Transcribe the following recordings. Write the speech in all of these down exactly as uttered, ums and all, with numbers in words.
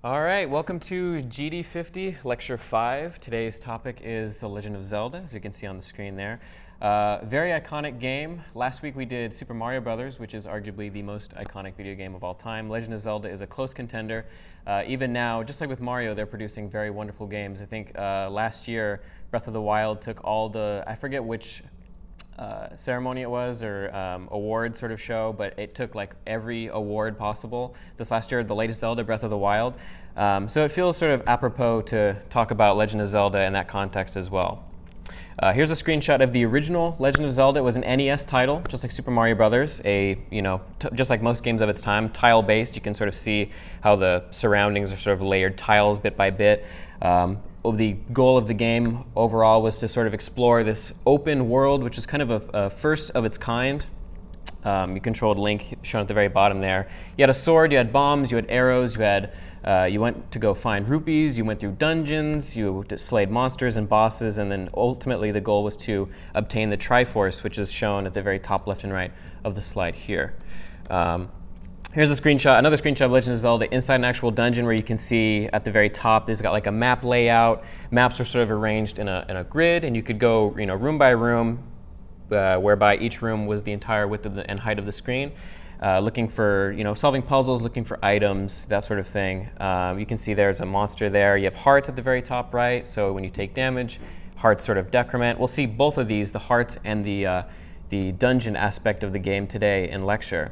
All right, welcome to G D fifty, Lecture five. Today's topic is The Legend of Zelda, as you can see on the screen there. Uh, very iconic game. Last week we did Super Mario Brothers, which is arguably the most iconic video game of all time. Legend of Zelda is a close contender. Uh, even now, just like with Mario, they're producing very wonderful games. I think uh, last year, Breath of the Wild took all the, I forget which Uh, ceremony it was, or um, award sort of show, but it took like every award possible this last year, the latest Zelda, Breath of the Wild. Um, so it feels sort of apropos to talk about Legend of Zelda in that context as well. Uh, here's a screenshot of the original Legend of Zelda. It was an N E S title, just like Super Mario Brothers, a, you know, t- just like most games of its time, tile-based. You can sort of see how the surroundings are sort of layered tiles bit by bit. Um, The goal of the game overall was to sort of explore this open world, which is kind of a, a first of its kind. Um, you controlled Link, shown at the very bottom there. You had a sword, you had bombs, you had arrows, you had uh, you went to go find rupees, you went through dungeons, you slayed monsters and bosses, and then ultimately the goal was to obtain the Triforce, which is shown at the very top left and right of the slide here. Um, Here's a screenshot, another screenshot of Legend of Zelda inside an actual dungeon, where you can see at the very top, it's got like a map layout. Maps are sort of arranged in a, in a grid, and you could go, you know, room by room, uh, whereby each room was the entire width of the, and height of the screen, uh, looking for, you know, solving puzzles, looking for items, that sort of thing. Um, you can see there's a monster there. You have hearts at the very top right, so when you take damage, hearts sort of decrement. We'll see both of these, the hearts and the uh, the dungeon aspect of the game today in lecture,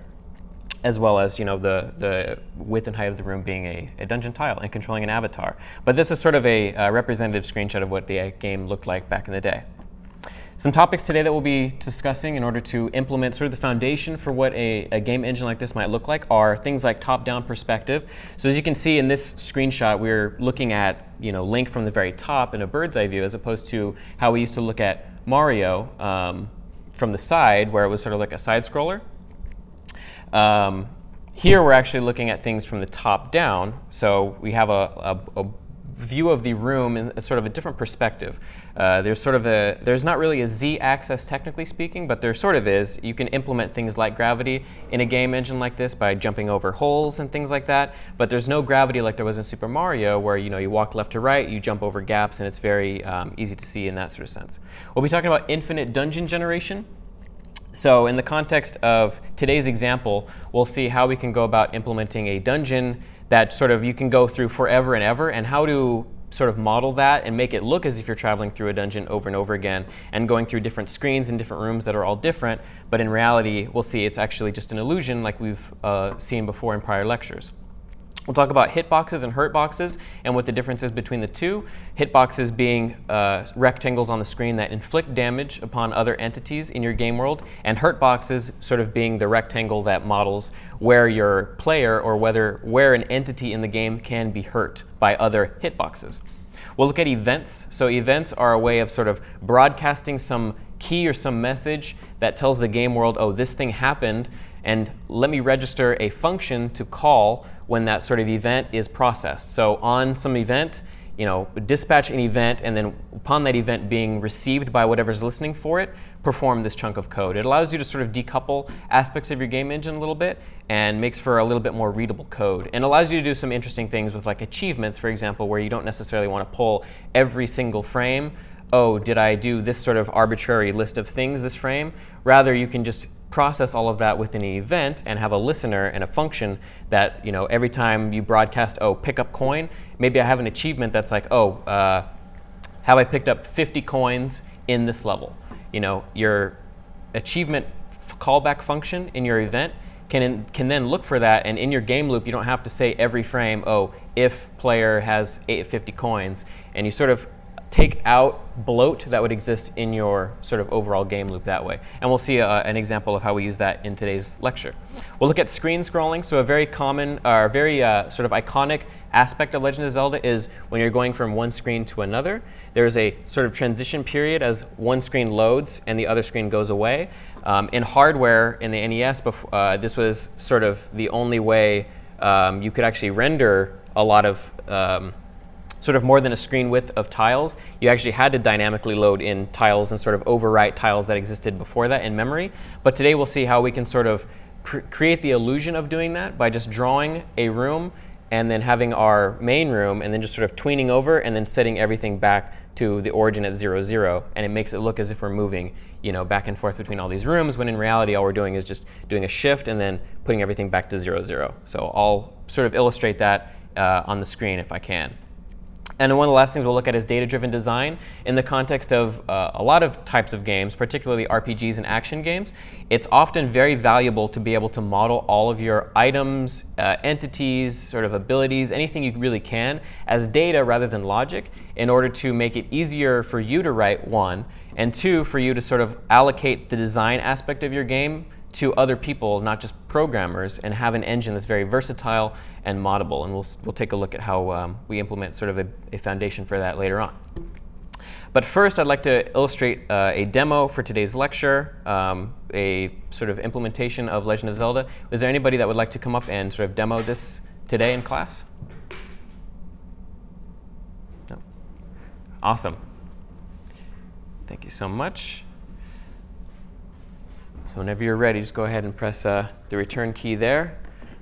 as well as, you know, the, the width and height of the room being a, a dungeon tile and controlling an avatar. But this is sort of a uh, representative screenshot of what the uh, game looked like back in the day. Some topics today that we'll be discussing in order to implement sort of the foundation for what a, a game engine like this might look like are things like top-down perspective. So as you can see in this screenshot, we're looking at, you know, Link from the very top in a bird's eye view, as opposed to how we used to look at Mario um, from the side, where it was sort of like a side scroller. Um, here we're actually looking at things from the top down, so we have a, a, a view of the room in a sort of a different perspective. Uh, there's sort of a, there's not really a z-axis technically speaking, but there sort of is. You can implement things like gravity in a game engine like this by jumping over holes and things like that, but there's no gravity like there was in Super Mario, where, you know, you walk left to right, you jump over gaps, and it's very um, easy to see in that sort of sense. We'll be talking about infinite dungeon generation. So in the context of today's example, we'll see how we can go about implementing a dungeon that sort of you can go through forever and ever, and how to sort of model that and make it look as if you're traveling through a dungeon over and over again and going through different screens and different rooms that are all different. But in reality, we'll see it's actually just an illusion, like we've uh, seen before in prior lectures. We'll talk about hitboxes and hurtboxes and what the difference is between the two. Hitboxes being uh, rectangles on the screen that inflict damage upon other entities in your game world, and hurtboxes sort of being the rectangle that models where your player or whether where an entity in the game can be hurt by other hitboxes. We'll look at events. So events are a way of sort of broadcasting some key or some message that tells the game world, oh, this thing happened, and let me register a function to call when that sort of event is processed. So on some event, you know, dispatch an event, and then upon that event being received by whatever's listening for it, perform this chunk of code. It allows you to sort of decouple aspects of your game engine a little bit and makes for a little bit more readable code, and allows you to do some interesting things with like achievements, for example, where you don't necessarily want to pull every single frame. Oh, did I do this sort of arbitrary list of things this frame? Rather, you can just process all of that within an event and have a listener and a function that, you know, every time you broadcast, oh, pick up coin, maybe I have an achievement that's like, oh, uh, have I picked up fifty coins in this level? You know, your achievement f- callback function in your event can can then look for that, and in your game loop, you don't have to say every frame, oh, if player has eight, fifty coins, and you sort of take out bloat that would exist in your sort of overall game loop that way. And we'll see a, an example of how we use that in today's lecture. We'll look at screen scrolling. So a very common, or very uh, sort of iconic aspect of Legend of Zelda is when you're going from one screen to another, there's a sort of transition period as one screen loads and the other screen goes away. Um, in hardware, in the N E S, before, uh, this was sort of the only way um, you could actually render a lot of um, sort of more than a screen width of tiles. You actually had to dynamically load in tiles and sort of overwrite tiles that existed before that in memory. But today we'll see how we can sort of cr- create the illusion of doing that by just drawing a room and then having our main room, and then just sort of tweening over, and then setting everything back to the origin at zero, zero, and it makes it look as if we're moving, you know, back and forth between all these rooms, when in reality all we're doing is just doing a shift and then putting everything back to zero, zero. So I'll sort of illustrate that uh, on the screen if I can. And then one of the last things we'll look at is data-driven design in the context of uh, a lot of types of games, particularly R P Gs and action games. It's often very valuable to be able to model all of your items, uh, entities, sort of abilities, anything you really can as data rather than logic, in order to make it easier for you to write, one, and two, for you to sort of allocate the design aspect of your game to other people, not just programmers, and have an engine that's very versatile and moddable. And we'll, we'll take a look at how um, we implement sort of a, a foundation for that later on. But first, I'd like to illustrate uh, a demo for today's lecture, um, a sort of implementation of Legend of Zelda. Is there anybody that would like to come up and sort of demo this today in class? No. Awesome. Thank you so much. So whenever you're ready, just go ahead and press uh, the return key there.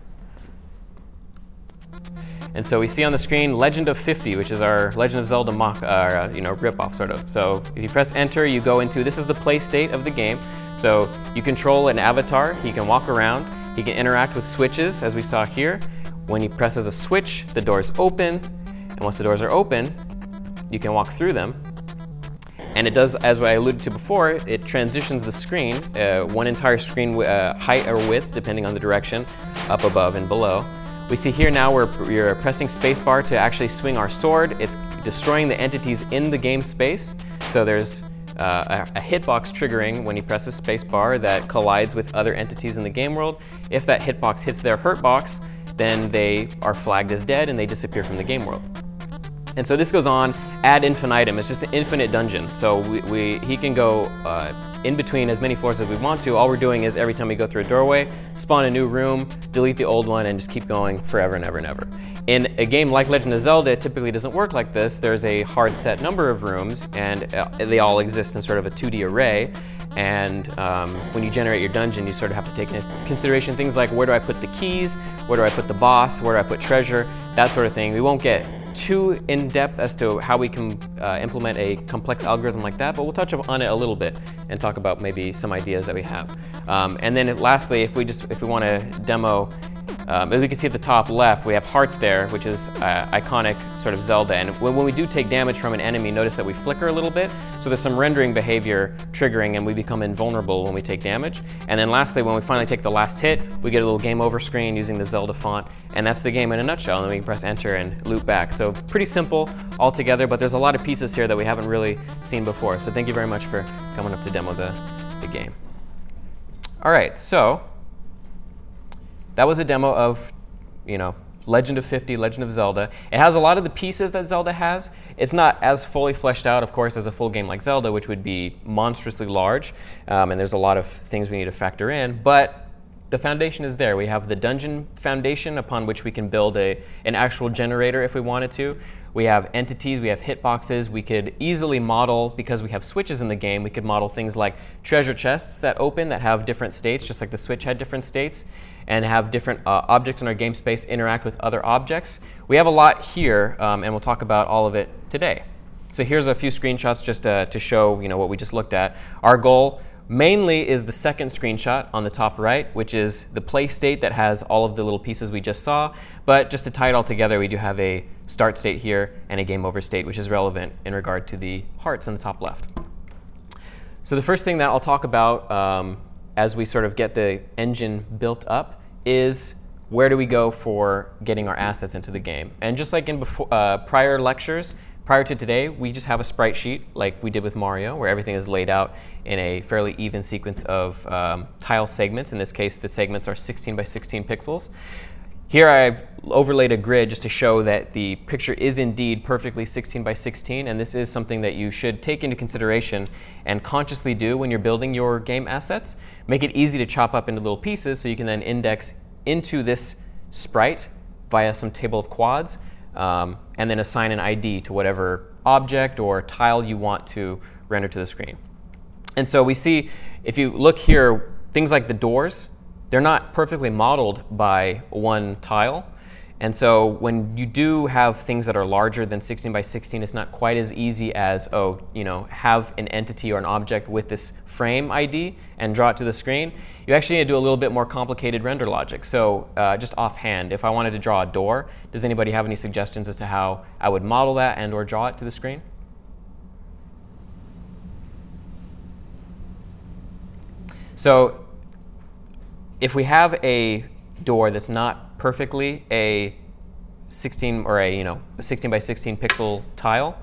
And so we see on the screen Legend of fifty, which is our Legend of Zelda mock, uh, you know, ripoff sort of. So if you press enter, you go into, this is the play state of the game. So you control an avatar. He can walk around. He can interact with switches, as we saw here. When he presses a switch, the doors open. And once the doors are open, you can walk through them. And it does, as I alluded to before, it transitions the screen, uh, one entire screen uh, height or width, depending on the direction, up, above, and below. We see here now we're, we're pressing spacebar to actually swing our sword. It's destroying the entities in the game space. So there's uh, a, a hitbox triggering when you press a spacebar that collides with other entities in the game world. If that hitbox hits their hurtbox, then they are flagged as dead and they disappear from the game world. And so this goes on ad infinitum. It's just an infinite dungeon. So we, we, he can go uh, in between as many floors as we want to. All we're doing is every time we go through a doorway, spawn a new room, delete the old one, and just keep going forever and ever and ever. In a game like Legend of Zelda, it typically doesn't work like this. There's a hard set number of rooms, and uh, they all exist in sort of a two D array. And um, when you generate your dungeon, you sort of have to take into consideration things like, where do I put the keys? Where do I put the boss? Where do I put treasure? That sort of thing. We won't get too in-depth as to how we can uh, implement a complex algorithm like that, but we'll touch on it a little bit and talk about maybe some ideas that we have. Um, and then lastly, if we just if we want to demo, um, as we can see at the top left, we have hearts there, which is uh, iconic sort of Zelda. And when, when we do take damage from an enemy, notice that we flicker a little bit. So there's some rendering behavior triggering, and we become invulnerable when we take damage. And then lastly, when we finally take the last hit, we get a little game over screen using the Zelda font, and that's the game in a nutshell. And then we can press enter and loop back. So pretty simple altogether, but there's a lot of pieces here that we haven't really seen before. So thank you very much for coming up to demo the, the game. All right, so that was a demo of, you know, Legend of fifty, Legend of Zelda. It has a lot of the pieces that Zelda has. It's not as fully fleshed out, of course, as a full game like Zelda, which would be monstrously large, um, and there's a lot of things we need to factor in, but the foundation is there. We have the dungeon foundation upon which we can build a, an actual generator if we wanted to. We have entities, we have hitboxes. We could easily model, because we have switches in the game, we could model things like treasure chests that open that have different states, just like the Switch had different states, and have different uh, objects in our game space interact with other objects. We have a lot here, um, and we'll talk about all of it today. So here's a few screenshots just uh, to show, you know, what we just looked at. Our goal mainly is the second screenshot on the top right, which is the play state that has all of the little pieces we just saw. But just to tie it all together, we do have a start state here and a game over state, which is relevant in regard to the hearts on the top left. So the first thing that I'll talk about um, as we sort of get the engine built up is, where do we go for getting our assets into the game? And just like in before, uh, prior lectures, prior to today, we just have a sprite sheet like we did with Mario, where everything is laid out in a fairly even sequence of um, tile segments. In this case, the segments are sixteen by sixteen pixels. Here I've overlaid a grid just to show that the picture is indeed perfectly sixteen by sixteen, and this is something that you should take into consideration and consciously do when you're building your game assets. Make it easy to chop up into little pieces so you can then index into this sprite via some table of quads, um, and then assign an I D to whatever object or tile you want to render to the screen. And so we see, if you look here, things like the doors, they're not perfectly modeled by one tile. And so when you do have things that are larger than sixteen by sixteen, it's not quite as easy as, oh, you know, have an entity or an object with this frame I D and draw it to the screen. You actually need to do a little bit more complicated render logic. So uh, just offhand, if I wanted to draw a door, does anybody have any suggestions as to how I would model that and or draw it to the screen? So if we have a door that's not perfectly a sixteen or a you know a sixteen by sixteen pixel tile,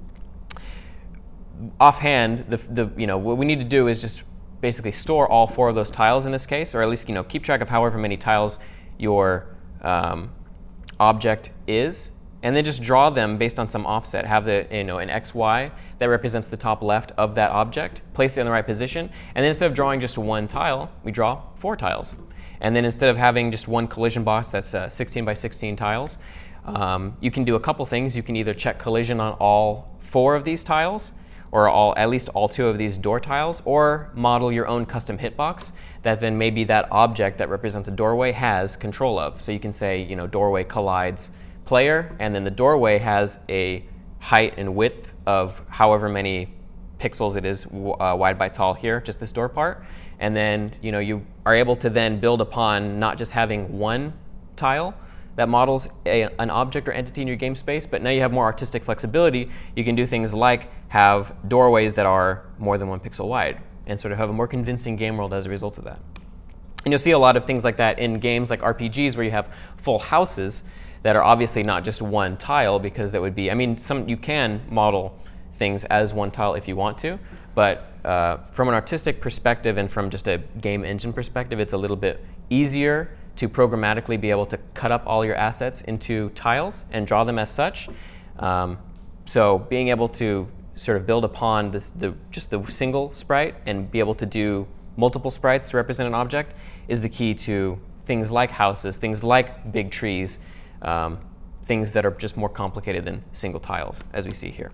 offhand, the the you know what we need to do is just basically store all four of those tiles in this case, or at least you know keep track of however many tiles your um, object is, and then just draw them based on some offset. Have the you know an X Y that represents the top left of that object, place it in the right position, and then instead of drawing just one tile, we draw four tiles. And then instead of having just one collision box that's uh, sixteen by sixteen tiles, um, you can do a couple things. You can either check collision on all four of these tiles, or all at least all two of these door tiles, or model your own custom hitbox that then maybe that object that represents a doorway has control of. So you can say, you know, doorway collides player, and then the doorway has a height and width of however many pixels it is uh, wide by tall here, just this door part. And then you know you are able to then build upon not just having one tile that models a, an object or entity in your game space, but now you have more artistic flexibility. You can do things like have doorways that are more than one pixel wide and sort of have a more convincing game world as a result of that. And you'll see a lot of things like that in games like R P Gs where you have full houses that are obviously not just one tile, because that would be, I mean, some you can model things as one tile if you want to, but uh, from an artistic perspective and from just a game engine perspective, it's a little bit easier to programmatically be able to cut up all your assets into tiles and draw them as such. Um, so being able to sort of build upon this, the, just the single sprite and be able to do multiple sprites to represent an object is the key to things like houses, things like big trees, um, things that are just more complicated than single tiles, as we see here.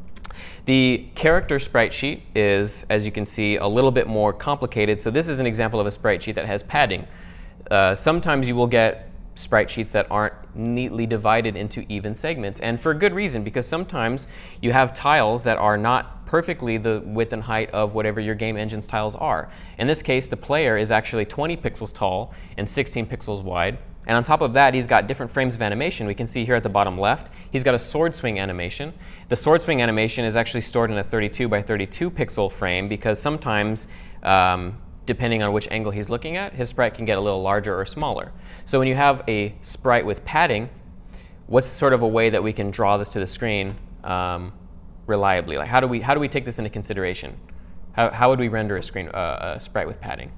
The character sprite sheet is, as you can see, a little bit more complicated. So this is an example of a sprite sheet that has padding. Uh, sometimes you will get sprite sheets that aren't neatly divided into even segments, and for good reason, because sometimes you have tiles that are not perfectly the width and height of whatever your game engine's tiles are. In this case, the player is actually twenty pixels tall and sixteen pixels wide. And on top of that, he's got different frames of animation. We can see here at the bottom left, he's got a sword swing animation. The sword swing animation is actually stored in a thirty-two by thirty-two pixel frame because sometimes, um, depending on which angle he's looking at, his sprite can get a little larger or smaller. So when you have a sprite with padding, what's sort of a way that we can draw this to the screen um, reliably? Like how do we how do we take this into consideration? How how would we render a screen uh, a sprite with padding?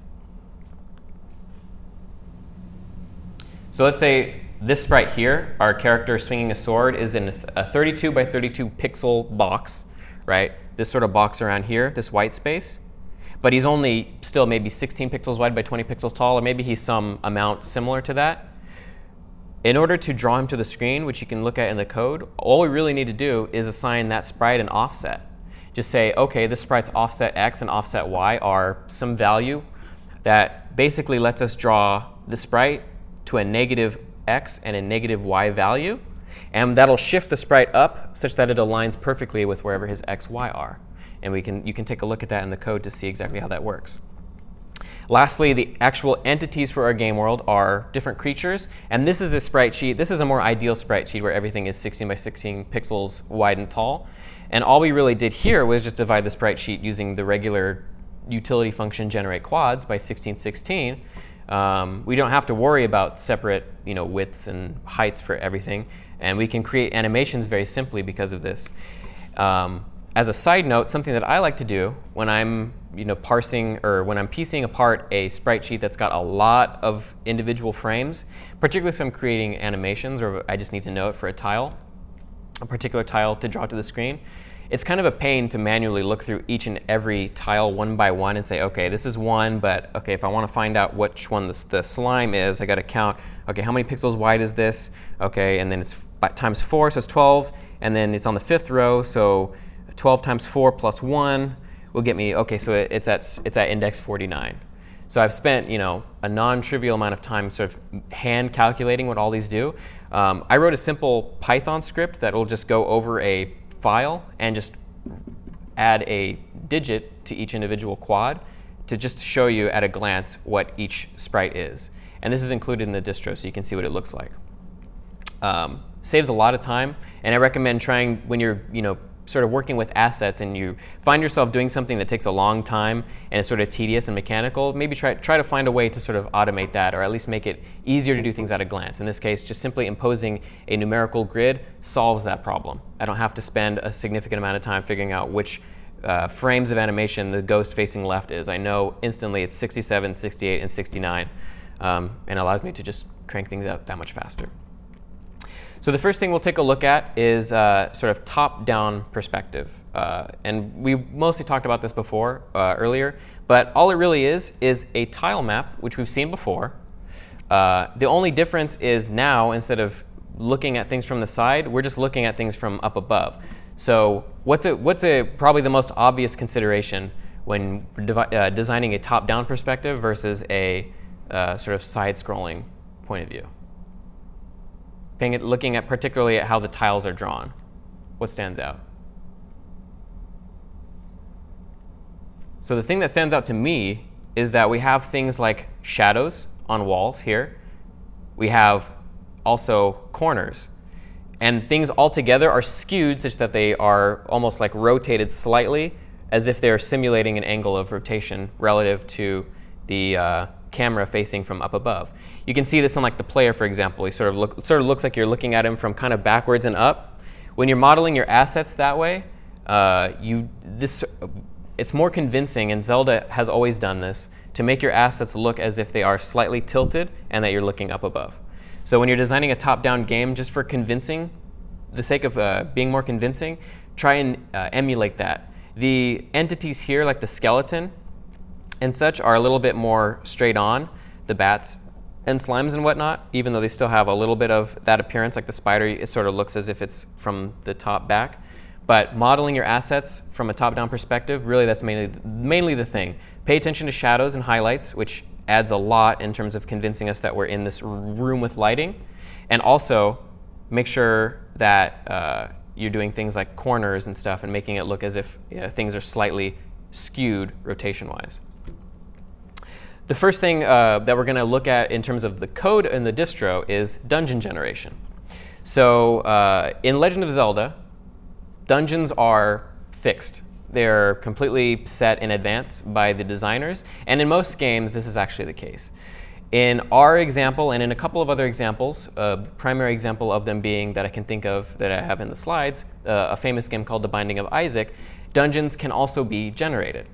So let's say this sprite here, our character swinging a sword, is in a thirty-two by thirty-two pixel box, right? This sort of box around here, this white space. But he's only still maybe sixteen pixels wide by twenty pixels tall, or maybe he's some amount similar to that. In order to draw him to the screen, which you can look at in the code, all we really need to do is assign that sprite an offset. Just say, okay, this sprite's offset X and offset Y are some value that basically lets us draw the sprite to a negative X and a negative Y value, and that'll shift the sprite up such that it aligns perfectly with wherever his X, Y are. And we can, you can take a look at that in the code to see exactly how that works. Lastly, the actual entities for our game world are different creatures, and this is a sprite sheet. This is a more ideal sprite sheet where everything is sixteen by sixteen pixels wide and tall. And all we really did here was just divide the sprite sheet using the regular utility function generate quads by sixteen sixteen. Um, we don't have to worry about separate you know, widths and heights for everything, and we can create animations very simply because of this. Um, as a side note, something that I like to do when I'm you know, parsing or when I'm piecing apart a sprite sheet that's got a lot of individual frames, particularly if I'm creating animations or I just need to know it for a tile, a particular tile to draw to the screen, it's kind of a pain to manually look through each and every tile one by one and say, okay, this is one, but okay, if I want to find out which one the, the slime is, I got to count, okay, how many pixels wide is this? Okay, and then it's times four, so it's twelve, and then it's on the fifth row, so twelve times four plus one will get me, okay, so it's at, it's at index forty-nine. So I've spent, you know, a non-trivial amount of time sort of hand calculating what all these do. Um, I wrote a simple Python script that will just go over a file and just add a digit to each individual quad to just show you at a glance what each sprite is. And this is included in the distro, so you can see what it looks like. Um, saves a lot of time, and I recommend trying when you're, you know, sort of working with assets and you find yourself doing something that takes a long time and is sort of tedious and mechanical, maybe try, try to find a way to sort of automate that, or at least make it easier to do things at a glance. In this case, just simply imposing a numerical grid solves that problem. I don't have to spend a significant amount of time figuring out which uh, frames of animation the ghost facing left is. I know instantly it's sixty-seven, sixty-eight, and sixty-nine, um, and allows me to just crank things out that much faster. So the first thing we'll take a look at is uh, sort of top-down perspective. Uh, and we mostly talked about this before, uh, earlier. But all it really is is a tile map, which we've seen before. Uh, the only difference is now, instead of looking at things from the side, we're just looking at things from up above. So what's a, what's a, probably the most obvious consideration when uh, designing a top-down perspective versus a uh, sort of side-scrolling point of view? Looking at particularly at how the tiles are drawn. What stands out? So the thing that stands out to me is that we have things like shadows on walls here. We have also corners. And things altogether are skewed such that they are almost like rotated slightly, as if they're simulating an angle of rotation relative to the uh, camera facing from up above. You can see this on like the player, for example. He sort of look, sort of looks like you're looking at him from kind of backwards and up. When you're modeling your assets that way, uh, you this it's more convincing, and Zelda has always done this, to make your assets look as if they are slightly tilted and that you're looking up above. So when you're designing a top-down game, just for convincing, the sake of uh, being more convincing, try and uh, emulate that. The entities here, like the skeleton and such, are a little bit more straight on, the bats and slimes and whatnot, even though they still have a little bit of that appearance, like the spider, it sort of looks as if it's from the top back. But modeling your assets from a top-down perspective, really that's mainly, mainly the thing. Pay attention to shadows and highlights, which adds a lot in terms of convincing us that we're in this room with lighting. And also, make sure that uh, you're doing things like corners and stuff and making it look as if you know, things are slightly skewed rotation-wise. The first thing uh, that we're going to look at in terms of the code in the distro is dungeon generation. So uh, in Legend of Zelda, dungeons are fixed. They're completely set in advance by the designers. And in most games, this is actually the case. In our example, and in a couple of other examples, a primary example of them being that I can think of that I have in the slides, uh, a famous game called The Binding of Isaac, dungeons can also be generated.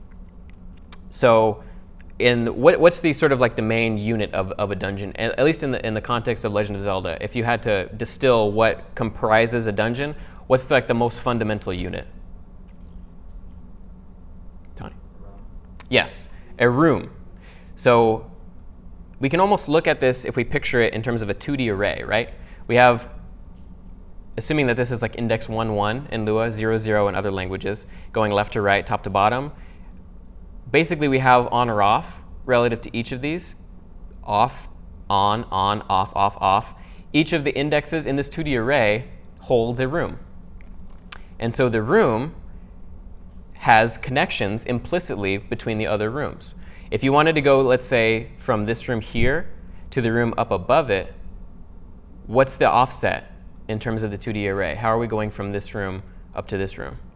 So in what, what's the sort of like the main unit of, of a dungeon, at least in the, in the context of Legend of Zelda? If you had to distill what comprises a dungeon, what's the, like the most fundamental unit? Tony? Yes, a room. So we can almost look at this if we picture it in terms of a two D array, right? We have, assuming that this is like index one, one in Lua, zero, zero in other languages, going left to right, top to bottom. Basically, we have on or off relative to each of these. Off, on, on, off, off, off. Each of the indexes in this two D array holds a room. And so the room has connections implicitly between the other rooms. If you wanted to go, let's say, from this room here to the room up above it, what's the offset in terms of the two D array? How are we going from this room up to this room?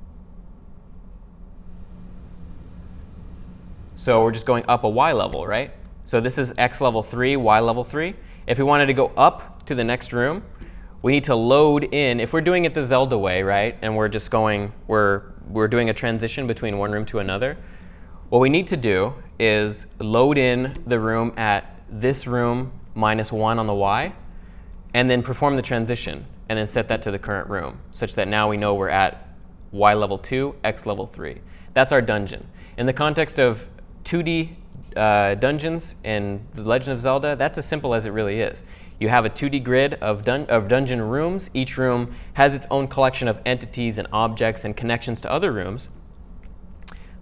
So we're just going up a y level, right? So this is x level three, y level three. If we wanted to go up to the next room, we need to load in, if we're doing it the Zelda way, right, and we're just going, we're, we're doing a transition between one room to another, what we need to do is load in the room at this room minus one on the y, and then perform the transition, and then set that to the current room, such that now we know we're at y level two, x level three. That's our dungeon. In the context of two D uh, dungeons in The Legend of Zelda, that's as simple as it really is. You have a two D grid of, dun of dungeon rooms. Each room has its own collection of entities and objects and connections to other rooms.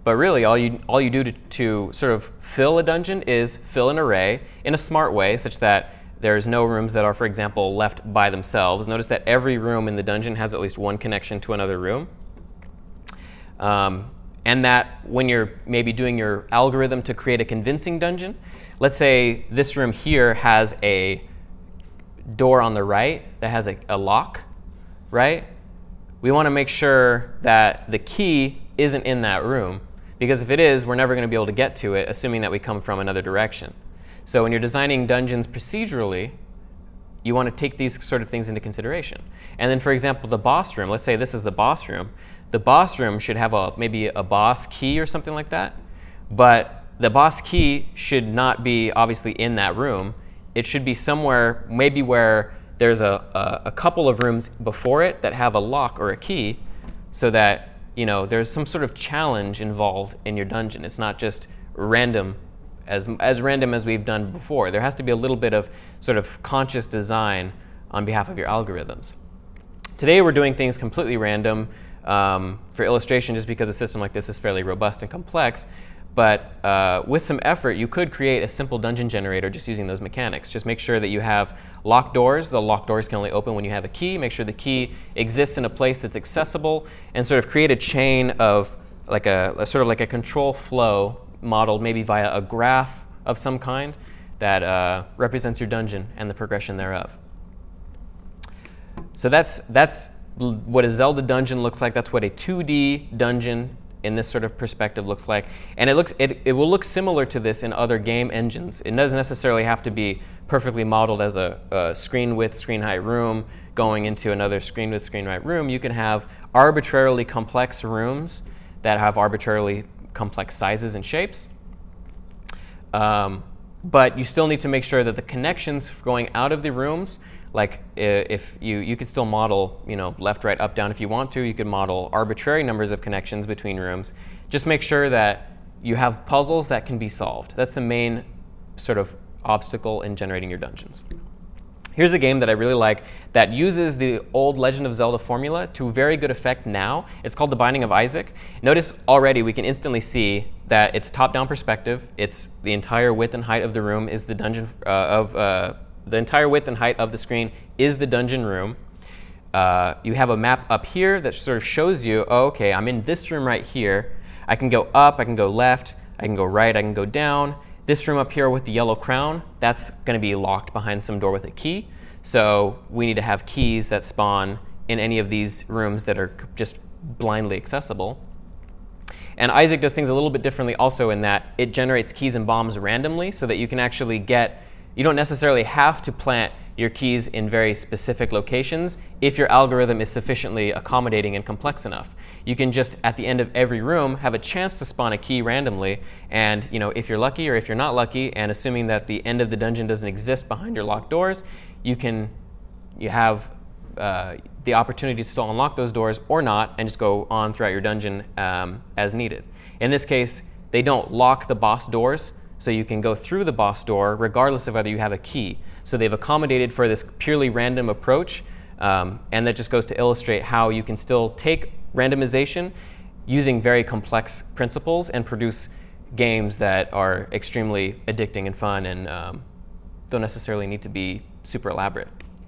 But really, all you, all you do to, to sort of fill a dungeon is fill an array in a smart way such that there's no rooms that are, for example, left by themselves. Notice that every room in the dungeon has at least one connection to another room. Um, and that when you're maybe doing your algorithm to create a convincing dungeon, let's say this room here has a door on the right that has a, a lock, right? We want to make sure that the key isn't in that room, because if it is, we're never going to be able to get to it, assuming that we come from another direction. So when you're designing dungeons procedurally, you want to take these sort of things into consideration. And then, for example, the boss room, let's say this is the boss room. The boss room should have a, maybe a boss key or something like that, but the boss key should not be obviously in that room. It should be somewhere, maybe where there's a, a, a couple of rooms before it that have a lock or a key, so that you know there's some sort of challenge involved in your dungeon. It's not just random, as, as random as we've done before. There has to be a little bit of sort of conscious design on behalf of your algorithms. Today we're doing things completely random um, for illustration, just because a system like this is fairly robust and complex. But uh, with some effort, you could create a simple dungeon generator just using those mechanics. Just make sure that you have locked doors. The locked doors can only open when you have a key. Make sure the key exists in a place that's accessible, and sort of create a chain of like a, a sort of like a control flow modeled maybe via a graph of some kind that uh, represents your dungeon and the progression thereof. So that's that's what a Zelda dungeon looks like. That's what a two D dungeon in this sort of perspective looks like. And it looks it, it will look similar to this in other game engines. It doesn't necessarily have to be perfectly modeled as a, a screen width, screen height room going into another screen width, screen height room. You can have arbitrarily complex rooms that have arbitrarily complex sizes and shapes. Um, but you still need to make sure that the connections going out of the rooms, like if you, you could still model, you know, left, right, up, down if you want to. You could model arbitrary numbers of connections between rooms. Just make sure that you have puzzles that can be solved. That's the main sort of obstacle in generating your dungeons. Here's a game that I really like that uses the old Legend of Zelda formula to very good effect now. It's called The Binding of Isaac. Notice already we can instantly see that it's top-down perspective. It's the entire width and height of the room is the dungeon uh, of uh, the entire width and height of the screen is the dungeon room. Uh, you have a map up here that sort of shows you, oh, okay, I'm in this room right here. I can go up, I can go left, I can go right, I can go down. This room up here with the yellow crown, that's going to be locked behind some door with a key. So we need to have keys that spawn in any of these rooms that are just blindly accessible. And Isaac does things a little bit differently also in that it generates keys and bombs randomly so that you can actually get, you don't necessarily have to plant your keys in very specific locations if your algorithm is sufficiently accommodating and complex enough. You can just, at the end of every room, have a chance to spawn a key randomly, and you know, if you're lucky or if you're not lucky, and assuming that the end of the dungeon doesn't exist behind your locked doors, you can you have uh, the opportunity to still unlock those doors or not, and just go on throughout your dungeon um, as needed. In this case, they don't lock the boss doors, so you can go through the boss door regardless of whether you have a key. So they've accommodated for this purely random approach, um, and that just goes to illustrate how you can still take randomization using very complex principles and produce games that are extremely addicting and fun and um, don't necessarily need to be super elaborate.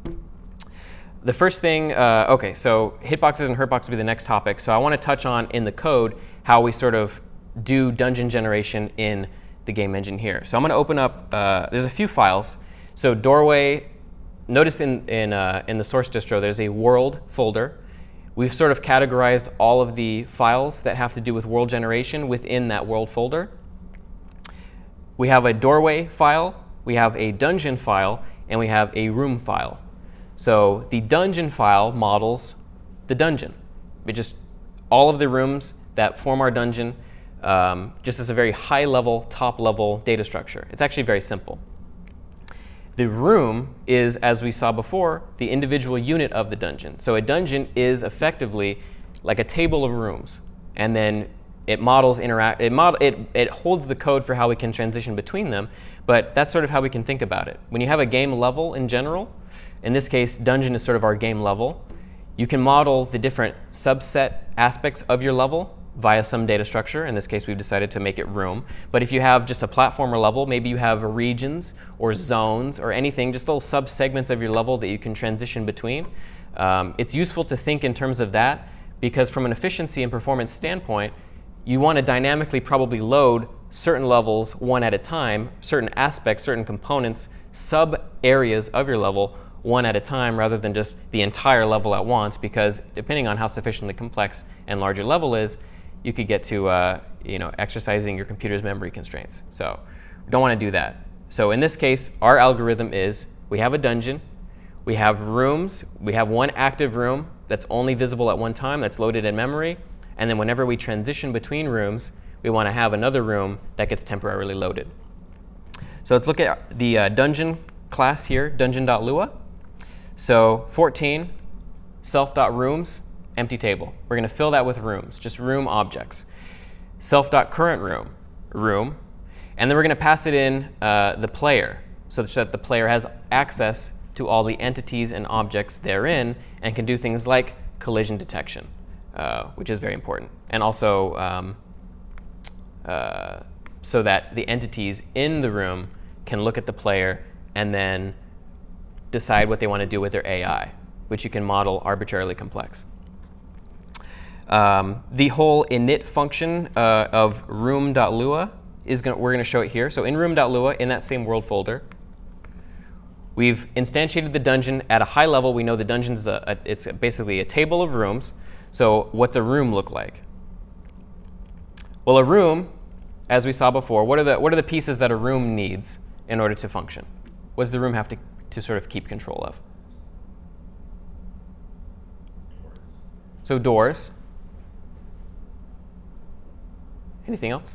The first thing, uh, okay, so hitboxes and hurtbox will be the next topic. So I want to touch on in the code how we sort of do dungeon generation in the game engine here. So I'm going to open up, uh, there's a few files. So doorway, notice in, in, uh, in the source distro there's a world folder. We've sort of categorized all of the files that have to do with world generation within that world folder. We have a doorway file, we have a dungeon file, and we have a room file. So the dungeon file models the dungeon. It just, all of the rooms that form our dungeon, um, just as a very high level, top level data structure. It's actually very simple. The room is, as we saw before, the individual unit of the dungeon. So a dungeon is effectively like a table of rooms, and then it models interact. It, mod, it, it holds the code for how we can transition between them, but that's sort of how we can think about it. When you have a game level in general, in this case, dungeon is sort of our game level. You can model the different subset aspects of your level via some data structure. In this case, we've decided to make it room. But if you have just a platformer level, maybe you have regions or zones or anything, just little sub-segments of your level that you can transition between. Um, it's useful to think in terms of that, because from an efficiency and performance standpoint, you want to dynamically probably load certain levels one at a time, certain aspects, certain components, sub-areas of your level one at a time, rather than just the entire level at once, because depending on how sufficiently complex and large your level is, you could get to uh, you know, exercising your computer's memory constraints. So we don't want to do that. So in this case, our algorithm is we have a dungeon, we have rooms, we have one active room that's only visible at one time, that's loaded in memory, and then whenever we transition between rooms, we want to have another room that gets temporarily loaded. So let's look at the uh, dungeon class here, dungeon.lua. So fourteen, self.rooms, empty table. We're going to fill that with rooms, just room objects. Self.currentRoom, room. And then we're going to pass it in uh, the player, so that the player has access to all the entities and objects therein and can do things like collision detection, uh, which is very important. And also um, uh, so that the entities in the room can look at the player and then decide what they want to do with their A I, which you can model arbitrarily complex. Um, the whole init function uh, of room.lua is going we're going to show it here. So in room.lua, in that same world folder, we've instantiated the dungeon at a high level. We know the dungeon is a, a, it's basically a table of rooms. So what's a room look like? Well, a room, as we saw before, what are the what are the pieces that a room needs in order to function? What does the room have to to sort of keep control of? So doors. Anything else?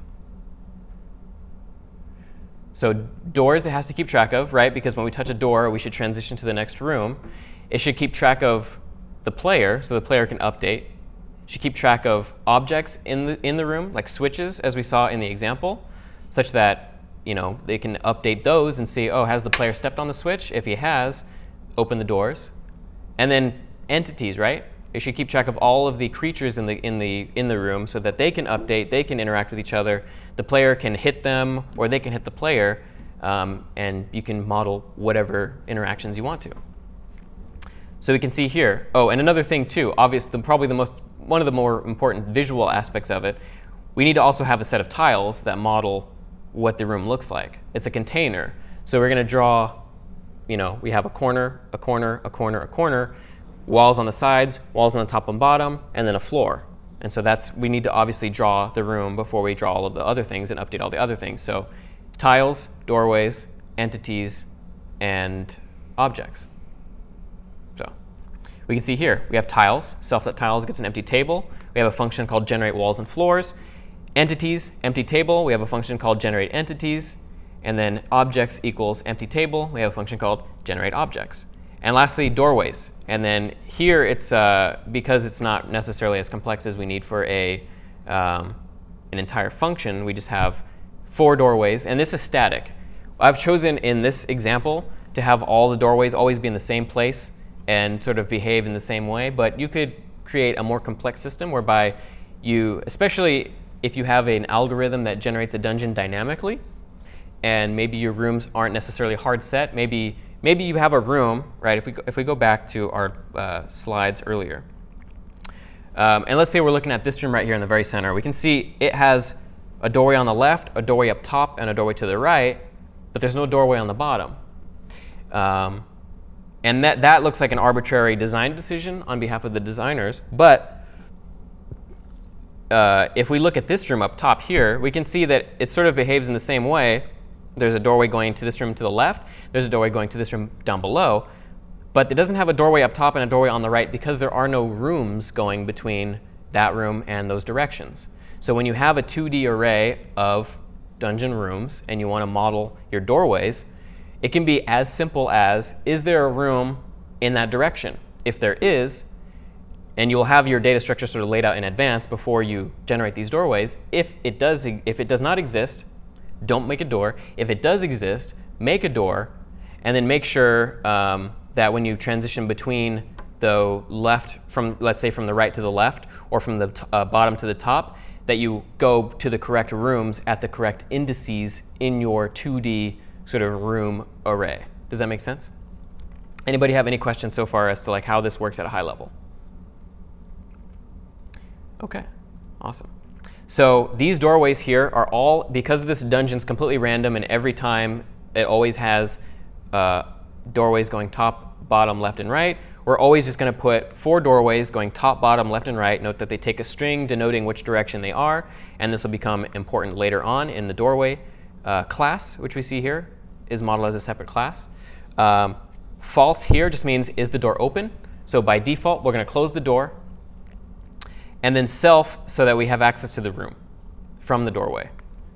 So doors it has to keep track of, right? Because when we touch a door, we should transition to the next room. It should keep track of the player, so the player can update. It should keep track of objects in the in the room, like switches, as we saw in the example, such that you know, they can update those and see, oh, has the player stepped on the switch? If he has, open the doors. And then entities, right? It should keep track of all of the creatures in the in the in the room so that they can update, they can interact with each other. The player can hit them, or they can hit the player, um, and you can model whatever interactions you want to. So we can see here. Oh, and another thing too, obviously, probably the most one of the more important visual aspects of it. We need to also have a set of tiles that model what the room looks like. It's a container. So we're going to draw, you know, we have a corner, a corner, a corner, a corner, walls on the sides, walls on the top and bottom, and then a floor. And so that's, we need to obviously draw the room before we draw all of the other things and update all the other things. So tiles, doorways, entities, and objects. So we can see here, we have tiles. Self.tiles gets an empty table. We have a function called generate walls and floors. Entities, empty table, we have a function called generate entities. And then objects equals empty table, we have a function called generate objects. And lastly, doorways. And then here it's, uh, because it's not necessarily as complex as we need for a, um, an entire function, we just have four doorways. And this is static. I've chosen in this example to have all the doorways always be in the same place and sort of behave in the same way. But you could create a more complex system whereby you, especially if you have an algorithm that generates a dungeon dynamically, and maybe your rooms aren't necessarily hard set, maybe maybe you have a room, right? If we go, if we go back to our uh, slides earlier, um, and let's say we're looking at this room right here in the very center, we can see it has a doorway on the left, a doorway up top, and a doorway to the right, but there's no doorway on the bottom. Um, and that that looks like an arbitrary design decision on behalf of the designers, but Uh, if we look at this room up top here, we can see that it sort of behaves in the same way. There's a doorway going to this room to the left. There's a doorway going to this room down below. But it doesn't have a doorway up top and a doorway on the right because there are no rooms going between that room and those directions. So when you have a two D array of dungeon rooms and you want to model your doorways, it can be as simple as, is there a room in that direction? If there is, and you'll have your data structure sort of laid out in advance before you generate these doorways. If it does, if it does not exist, don't make a door. If it does exist, make a door, and then make sure um, that when you transition between the left from, let's say from the right to the left, or from the t- uh, bottom to the top, that you go to the correct rooms at the correct indices in your two D sort of room array. Does that make sense? Anybody have any questions so far as to like how this works at a high level? Okay, awesome. So these doorways here are all, because this dungeon's completely random and every time it always has uh, doorways going top, bottom, left, and right, we're always just going to put four doorways going top, bottom, left, and right. Note that they take a string denoting which direction they are, and this will become important later on in the doorway uh, class, which we see here is modeled as a separate class. Um, false here just means, is the door open? So by default, we're going to close the door. And then self, so that we have access to the room from the doorway.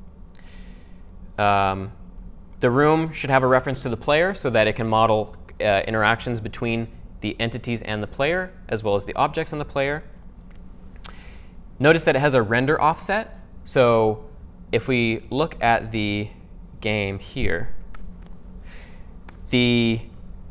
Um, the room should have a reference to the player so that it can model uh, interactions between the entities and the player, as well as the objects on the player. Notice that it has a render offset. So if we look at the game here, the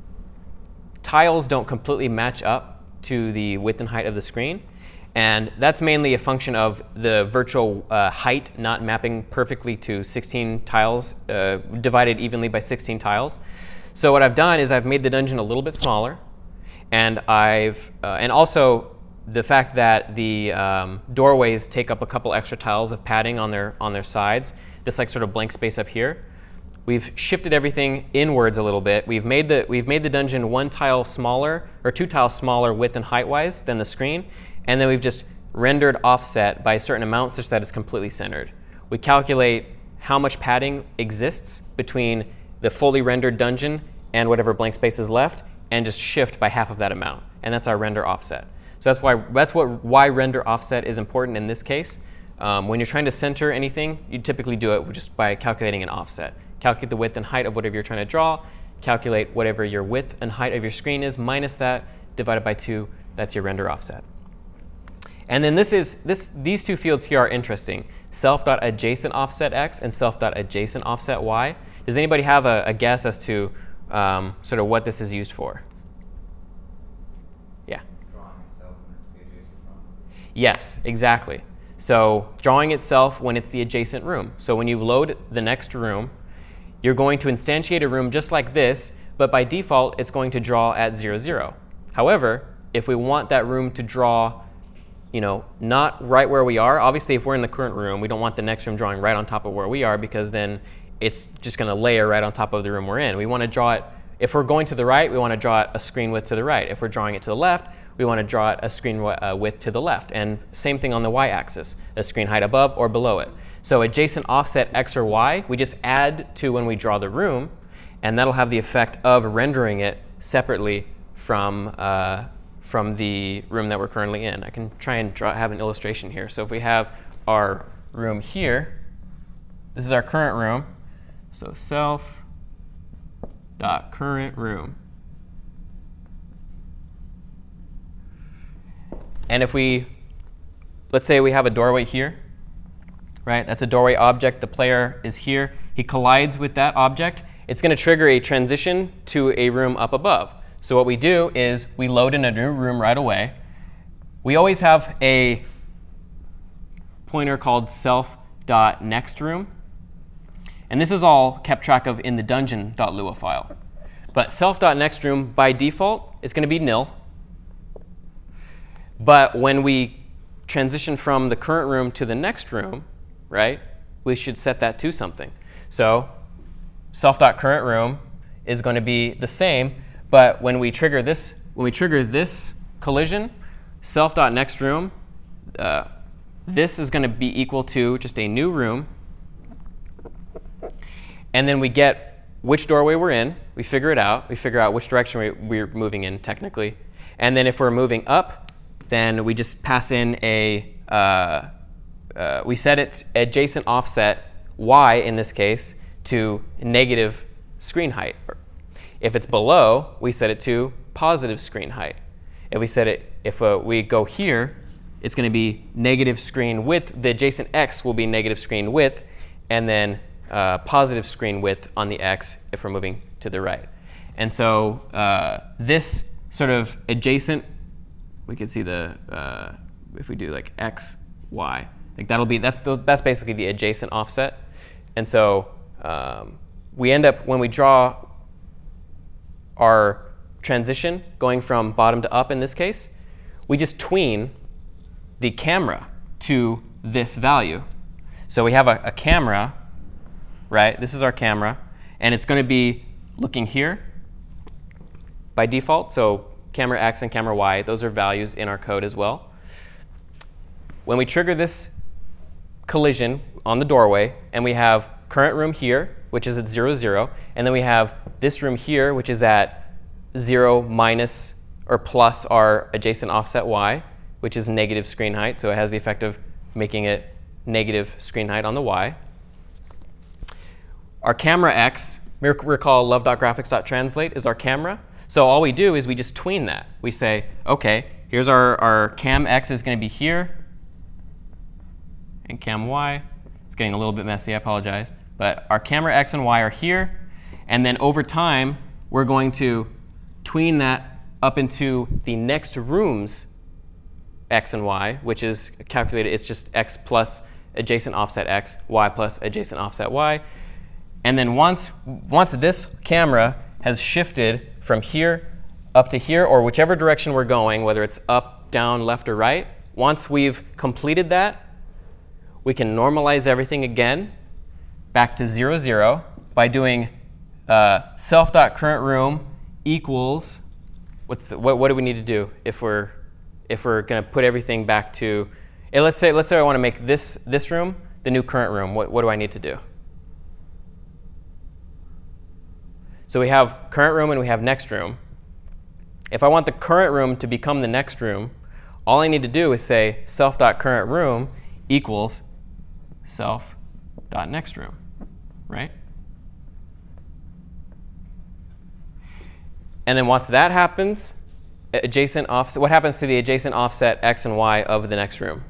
tiles don't completely match up to the width and height of the screen. And that's mainly a function of the virtual uh, height not mapping perfectly to sixteen tiles, uh, divided evenly by sixteen tiles. So what I've done is I've made the dungeon a little bit smaller. And I've, uh, and also the fact that the um, doorways take up a couple extra tiles of padding on their, on their sides, this like sort of blank space up here. We've shifted everything inwards a little bit. We've made the, we've made the dungeon one tile smaller, or two tiles smaller width and height-wise than the screen. And then we've just rendered offset by a certain amount such that it's completely centered. We calculate how much padding exists between the fully rendered dungeon and whatever blank space is left, and just shift by half of that amount. And that's our render offset. So that's why that's what why render offset is important in this case. Um, when you're trying to center anything, you typically do it just by calculating an offset. Calculate the width and height of whatever you're trying to draw. Calculate whatever your width and height of your screen is minus that divided by two. That's your render offset. And then this is this these two fields here are interesting. Self.adjacent offset x and self.adjacent offset y. Does anybody have a, a guess as to um, sort of what this is used for? Yeah. Drawing itself when it's the adjacent room. Yes, exactly. So drawing itself when it's the adjacent room. So when you load the next room, you're going to instantiate a room just like this, but by default, it's going to draw at zero, zero. However, if we want that room to draw, you know, not right where we are, obviously if we're in the current room, we don't want the next room drawing right on top of where we are, because then it's just going to layer right on top of the room we're in. We want to draw it, if we're going to the right, we want to draw it a screen width to the right. If we're drawing it to the left, we want to draw it a screen uh, width to the left. And same thing on the y-axis, a screen height above or below it. So adjacent offset x or y, we just add to when we draw the room, and that'll have the effect of rendering it separately from, uh, from the room that we're currently in. I can try and draw, have an illustration here. So if we have our room here, this is our current room. So self dot current room. And if we, let's say we have a doorway here, right? That's a doorway object. The player is here. He collides with that object. It's going to trigger a transition to a room up above. So what we do is we load in a new room right away. We always have a pointer called self.nextRoom. And this is all kept track of in the dungeon.lua file. But self.nextRoom, by default, is going to be nil. But when we transition from the current room to the next room, right, we should set that to something. So self.currentRoom is going to be the same, but when we trigger this, when we trigger this collision, self.nextRoom, uh, this is going to be equal to just a new room. And then we get which doorway we're in. We figure it out. We figure out which direction we, we're moving in technically. And then if we're moving up, then we just pass in a, uh, uh, we set it adjacent offset y in this case to negative screen height. If it's below, we set it to positive screen height. If we set it, if uh, we go here, it's going to be negative screen width. The adjacent x will be negative screen width, and then uh, positive screen width on the x if we're moving to the right. And so uh, this sort of adjacent, we can see the, uh, if we do like x, y, Like that'll be that's those, that's basically the adjacent offset. And so um, we end up when we draw our transition going from bottom to up in this case, we just tween the camera to this value. So we have a, a camera, right? This is our camera, and it's going to be looking here by default. So camera X and camera Y, those are values in our code as well. When we trigger this collision on the doorway, and we have current room here, which is at zero, zero, and then we have this room here, which is at zero minus or plus our adjacent offset Y, which is negative screen height. So it has the effect of making it negative screen height on the Y. Our camera X, recall love.graphics.translate is our camera. So all we do is we just tween that. We say, OK, here's our, our cam X is going to be here, and cam Y. It's getting a little bit messy, I apologize. But our camera X and Y are here. And then over time, we're going to tween that up into the next room's X and Y, which is calculated. It's just X plus adjacent offset X, Y plus adjacent offset Y. And then once, once this camera has shifted from here up to here, or whichever direction we're going, whether it's up, down, left, or right, once we've completed that, we can normalize everything again back to zero, zero by doing uh, self.currentRoom equals, what's the, what, what do we need to do if we're if we're going to put everything back to, eh, let's say let's say I want to make this this room the new current room. What what do I need to do? So we have current room and we have next room. If I want the current room to become the next room, all I need to do is say self.currentRoom equals self.nextRoom, right? And then once that happens, adjacent offset, what happens to the adjacent offset X and Y of the next room?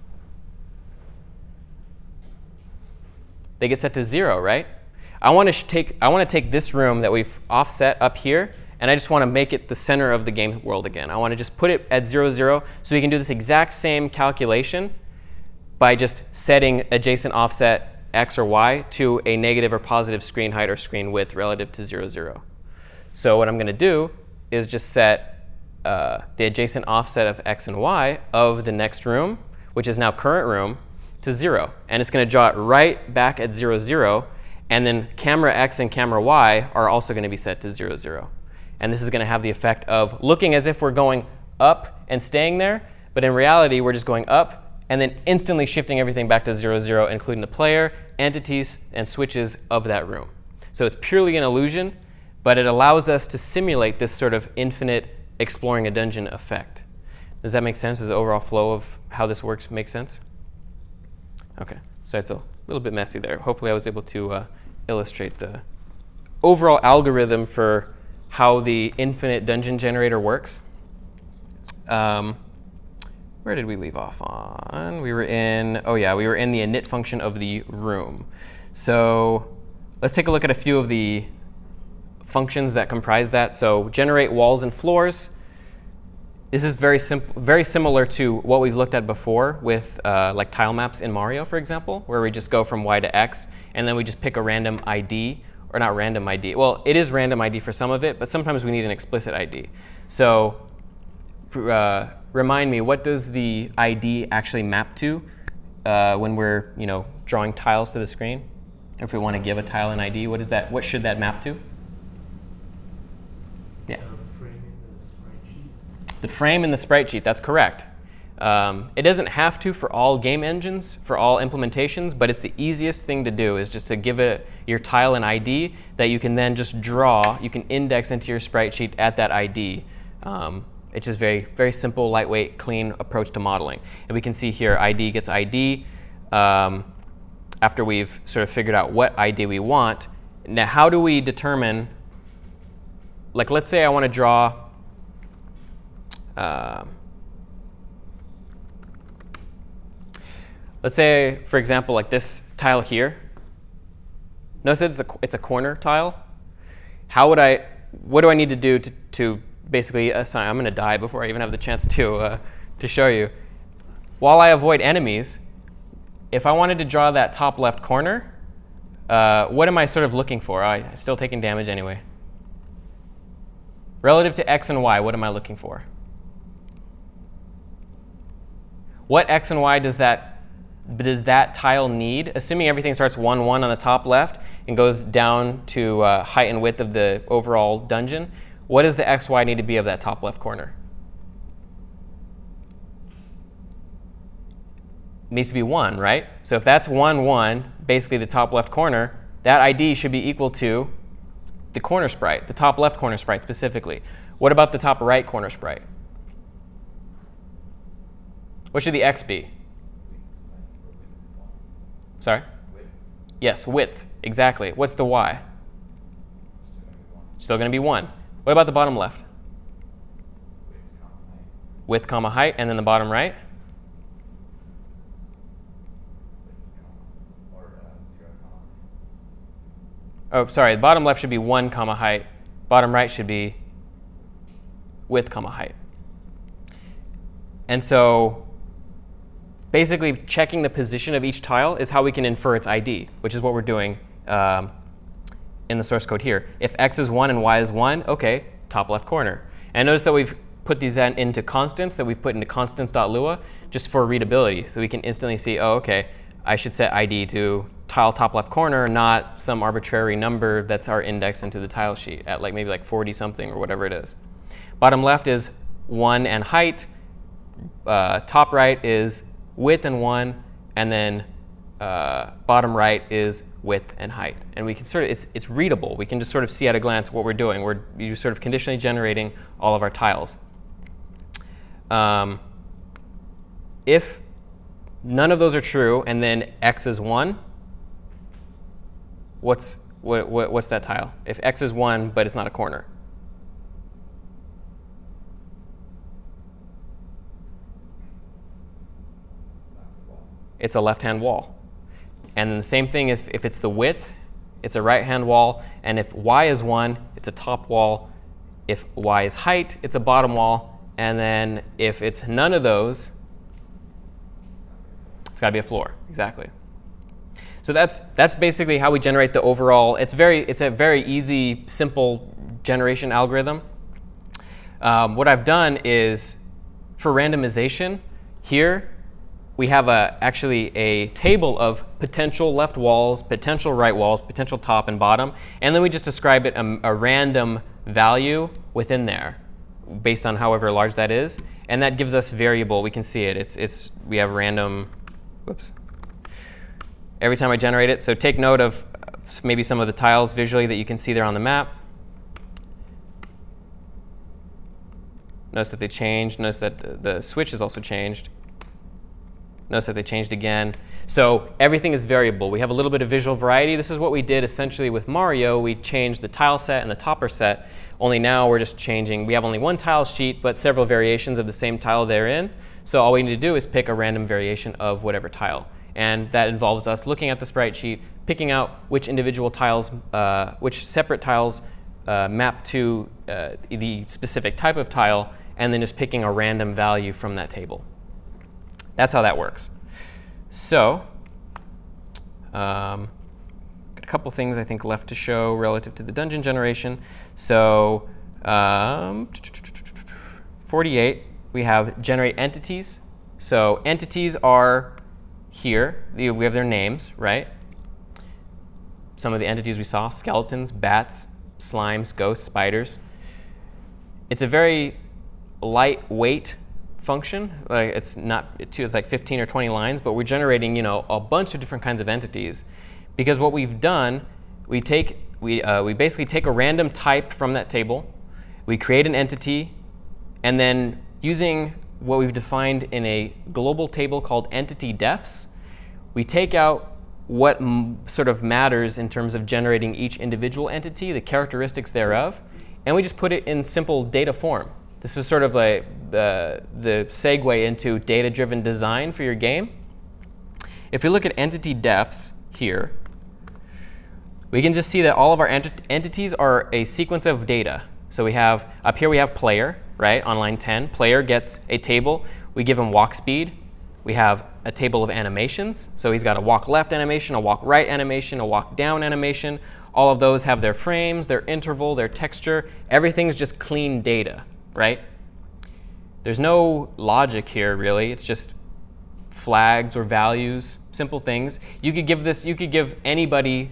They get set to zero, right? I want to take I want to take this room that we've offset up here, and I just want to make it the center of the game world again. I want to just put it at zero, zero, so we can do this exact same calculation by just setting adjacent offset X or Y to a negative or positive screen height or screen width relative to zero, zero. So what I'm going to do is just set uh, the adjacent offset of X and Y of the next room, which is now current room, to zero. And it's going to draw it right back at zero, zero. And then camera X and camera Y are also going to be set to zero, zero. And this is going to have the effect of looking as if we're going up and staying there. But in reality, we're just going up and then instantly shifting everything back to zero, zero, including the player, entities, and switches of that room. So it's purely an illusion, but it allows us to simulate this sort of infinite exploring a dungeon effect. Does that make sense? Does the overall flow of how this works make sense? OK, so it's a little bit messy there. Hopefully I was able to uh, illustrate the overall algorithm for how the infinite dungeon generator works. Um, where did we leave off on? We were in, oh yeah, we were in the init function of the room. So let's take a look at a few of the functions that comprise that. So generate walls and floors. This is very simple, very similar to what we've looked at before with uh, like tile maps in Mario, for example, where we just go from Y to X, and then we just pick a random I D, or not random I D. Well, it is random I D for some of it, but sometimes we need an explicit I D. So uh, remind me, what does the I D actually map to uh, when we're, you know, drawing tiles to the screen? If we want to give a tile an I D, what is that? What should that map to? Yeah. The frame in the sprite sheet, that's correct. Um, it doesn't have to for all game engines, for all implementations, but it's the easiest thing to do is just to give it your tile an I D that you can then just draw, you can index into your sprite sheet at that I D. Um, it's just very, very simple, lightweight, clean approach to modeling. And we can see here I D gets I D um, after we've sort of figured out what I D we want. Now, how do we determine, like let's say I want to draw Uh, let's say, for example, like this tile here. Notice it's a, it's a corner tile. How would I, what do I need to do to, to basically assign, I'm going to die before I even have the chance to, uh, to show you. While I avoid enemies, if I wanted to draw that top left corner, uh, what am I sort of looking for? I'm still taking damage anyway. Relative to x and y, what am I looking for? What x and y does that, does that tile need? Assuming everything starts one, one on the top left and goes down to uh, height and width of the overall dungeon, what does the x, y need to be of that top left corner? It needs to be one, right? So if that's one, one, basically the top left corner, that I D should be equal to the corner sprite, the top left corner sprite specifically. What about the top right corner sprite? What should the x be? Sorry? Width. Yes, width, exactly. What's the y? Still going to be one. What about the bottom left? Width, comma, height. Width, comma, height, and then the bottom right? Width, comma, or uh, zero, comma. Oh, sorry, the bottom left should be one, comma, height. Bottom right should be width, comma, height. And so basically checking the position of each tile is how we can infer its I D, which is what we're doing um, in the source code here. If x is one and y is one, OK, top left corner. And notice that we've put these then into constants, that we've put into constants.lua just for readability. So we can instantly see, oh, OK, I should set I D to tile top left corner, not some arbitrary number that's our index into the tile sheet at like maybe like forty something or whatever it is. Bottom left is one and height. Uh, top right is width and one, and then uh, bottom right is width and height. And we can sort of, it's, it's readable. We can just sort of see at a glance what we're doing. We're you're sort of conditionally generating all of our tiles. Um, if none of those are true, and then x is one, what's, what, what, what's that tile? If x is one, but it's not a corner. It's a left-hand wall. And then the same thing is if it's the width, it's a right-hand wall. And if y is one, it's a top wall. If y is height, it's a bottom wall. And then if it's none of those, it's got to be a floor. Exactly. So that's that's basically how we generate the overall. It's very it's a very easy, simple generation algorithm. Um, what I've done is for randomization here, we have a, actually a table of potential left walls, potential right walls, potential top and bottom, and then we just describe it a, a random value within there based on however large that is, and that gives us variable. We can see it. It's, it's, we have random, whoops, every time I generate it. So take note of maybe some of the tiles visually that you can see there on the map. Notice that they changed. Notice that the, the switch has also changed. Notice that they changed again. So everything is variable. We have a little bit of visual variety. This is what we did essentially with Mario. We changed the tile set and the topper set. Only now we're just changing. We have only one tile sheet, but several variations of the same tile therein. So all we need to do is pick a random variation of whatever tile. And that involves us looking at the sprite sheet, picking out which individual tiles, uh, which separate tiles uh, map to uh, the specific type of tile, and then just picking a random value from that table. That's how that works. So um, got a couple things I think left to show relative to the dungeon generation. So um, forty-eight, we have generate entities. So entities are here. We have their names, right? Some of the entities we saw, skeletons, bats, slimes, ghosts, spiders. It's a very lightweight function. Like it's not it's like fifteen or twenty lines, but we're generating, you know, a bunch of different kinds of entities, because what we've done, we take we uh, we basically take a random type from that table, we create an entity, and then using what we've defined in a global table called entity defs, we take out what m sort of matters in terms of generating each individual entity, the characteristics thereof, and we just put it in simple data form. This is sort of like the, the segue into data-driven design for your game. If we look at entity defs here, we can just see that all of our ent entities are a sequence of data. So we have, up here we have player, right, on line ten. Player gets a table. We give him walk speed. We have a table of animations. So he's got a walk left animation, a walk right animation, a walk down animation. All of those have their frames, their interval, their texture. Everything's just clean data, right? There's no logic here, really. It's just flags or values, simple things. You could give this, you could give anybody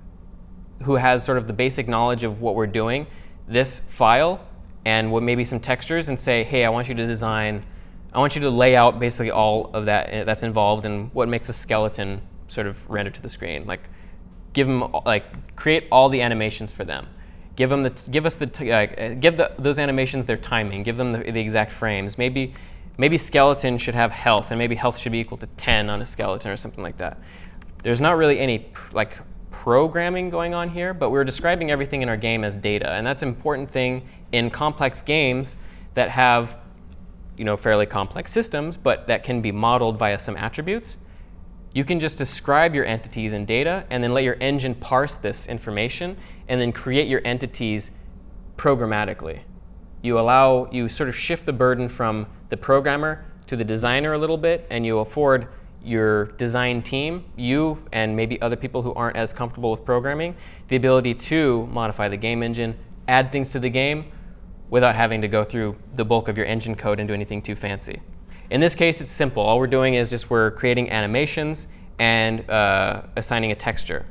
who has sort of the basic knowledge of what we're doing this file and what maybe some textures and say, hey, I want you to design, I want you to lay out basically all of that that's involved in what makes a skeleton sort of render to the screen. Like, give them, like, create all the animations for them. Give them the, give us the, uh, give the, those animations their timing. Give them the, the exact frames. Maybe, maybe skeleton should have health, and maybe health should be equal to ten on a skeleton or something like that. There's not really any like programming going on here, but we're describing everything in our game as data, and that's an important thing in complex games that have, you know, fairly complex systems, but that can be modeled via some attributes. You can just describe your entities in data and then let your engine parse this information and then create your entities programmatically. You allow, you sort of shift the burden from the programmer to the designer a little bit, and you afford your design team, you and maybe other people who aren't as comfortable with programming, the ability to modify the game engine, add things to the game without having to go through the bulk of your engine code and do anything too fancy. In this case, it's simple. All we're doing is just we're creating animations and uh, assigning a texture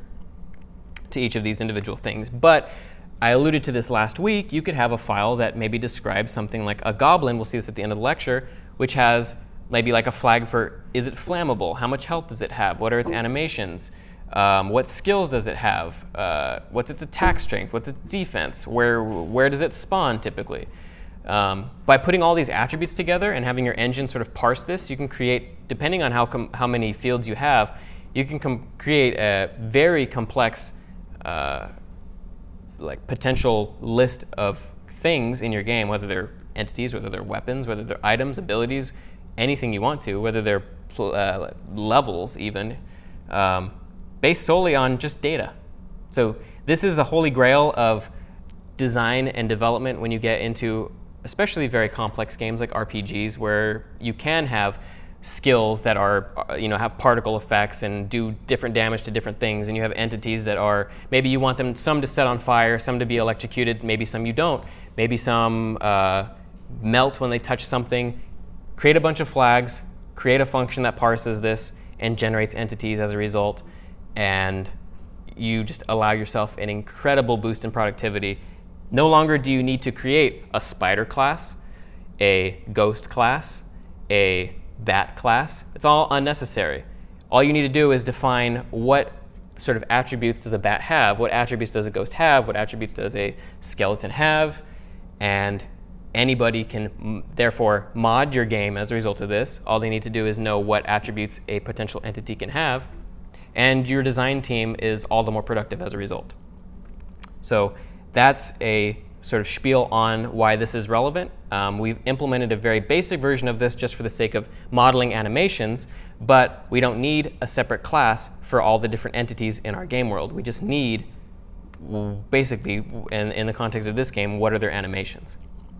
to each of these individual things. But I alluded to this last week. You could have a file that maybe describes something like a goblin. We'll see this at the end of the lecture, which has maybe like a flag for, is it flammable? How much health does it have? What are its animations? Um, what skills does it have? Uh, what's its attack strength? What's its defense? Where, where does it spawn typically? Um, by putting all these attributes together and having your engine sort of parse this, you can create, depending on how, com how many fields you have, you can com create a very complex uh, like potential list of things in your game, whether they're entities, whether they're weapons, whether they're items, abilities, anything you want to, whether they're uh, levels even, um, based solely on just data. So this is a holy grail of design and development when you get into especially very complex games like R P Gs, where you can have skills that are, you know, have particle effects and do different damage to different things, and you have entities that are, maybe you want them, some to set on fire, some to be electrocuted, maybe some you don't, maybe some uh, melt when they touch something. Create a bunch of flags, create a function that parses this and generates entities as a result, and you just allow yourself an incredible boost in productivity. No longer do you need to create a spider class, a ghost class, a bat class. It's all unnecessary. All you need to do is define what sort of attributes does a bat have, what attributes does a ghost have, what attributes does a skeleton have, and anybody can m therefore mod your game as a result of this. All they need to do is know what attributes a potential entity can have, and your design team is all the more productive as a result. So that's a sort of spiel on why this is relevant. Um, we've implemented a very basic version of this just for the sake of modeling animations, but we don't need a separate class for all the different entities in our game world. We just need, basically, in, in the context of this game, what are their animations?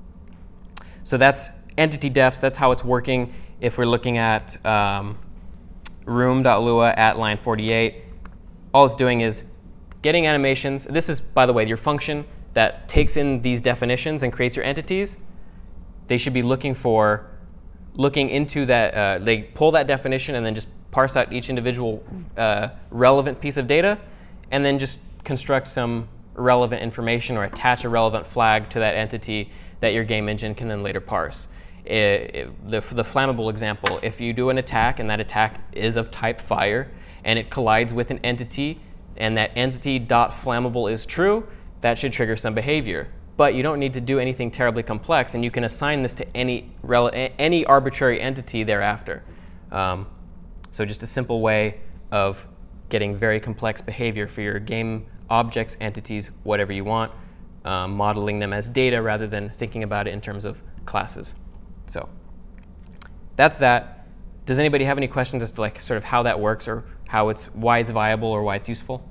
So that's entity defs. That's how it's working. If we're looking at um, room.lua at line forty-eight, all it's doing is getting animations. This is, by the way, your function that takes in these definitions and creates your entities. They should be looking for, looking into that, uh, they pull that definition and then just parse out each individual uh, relevant piece of data, and then just construct some relevant information or attach a relevant flag to that entity that your game engine can then later parse. It, it, the, the flammable example, if you do an attack and that attack is of type fire and it collides with an entity and that entity dot flammable is true, that should trigger some behavior. But you don't need to do anything terribly complex, and you can assign this to any, rel any arbitrary entity thereafter. Um, so just a simple way of getting very complex behavior for your game objects, entities, whatever you want, um, modeling them as data rather than thinking about it in terms of classes. So that's that. Does anybody have any questions as to like sort of how that works, or how it's, why it's viable or why it's useful?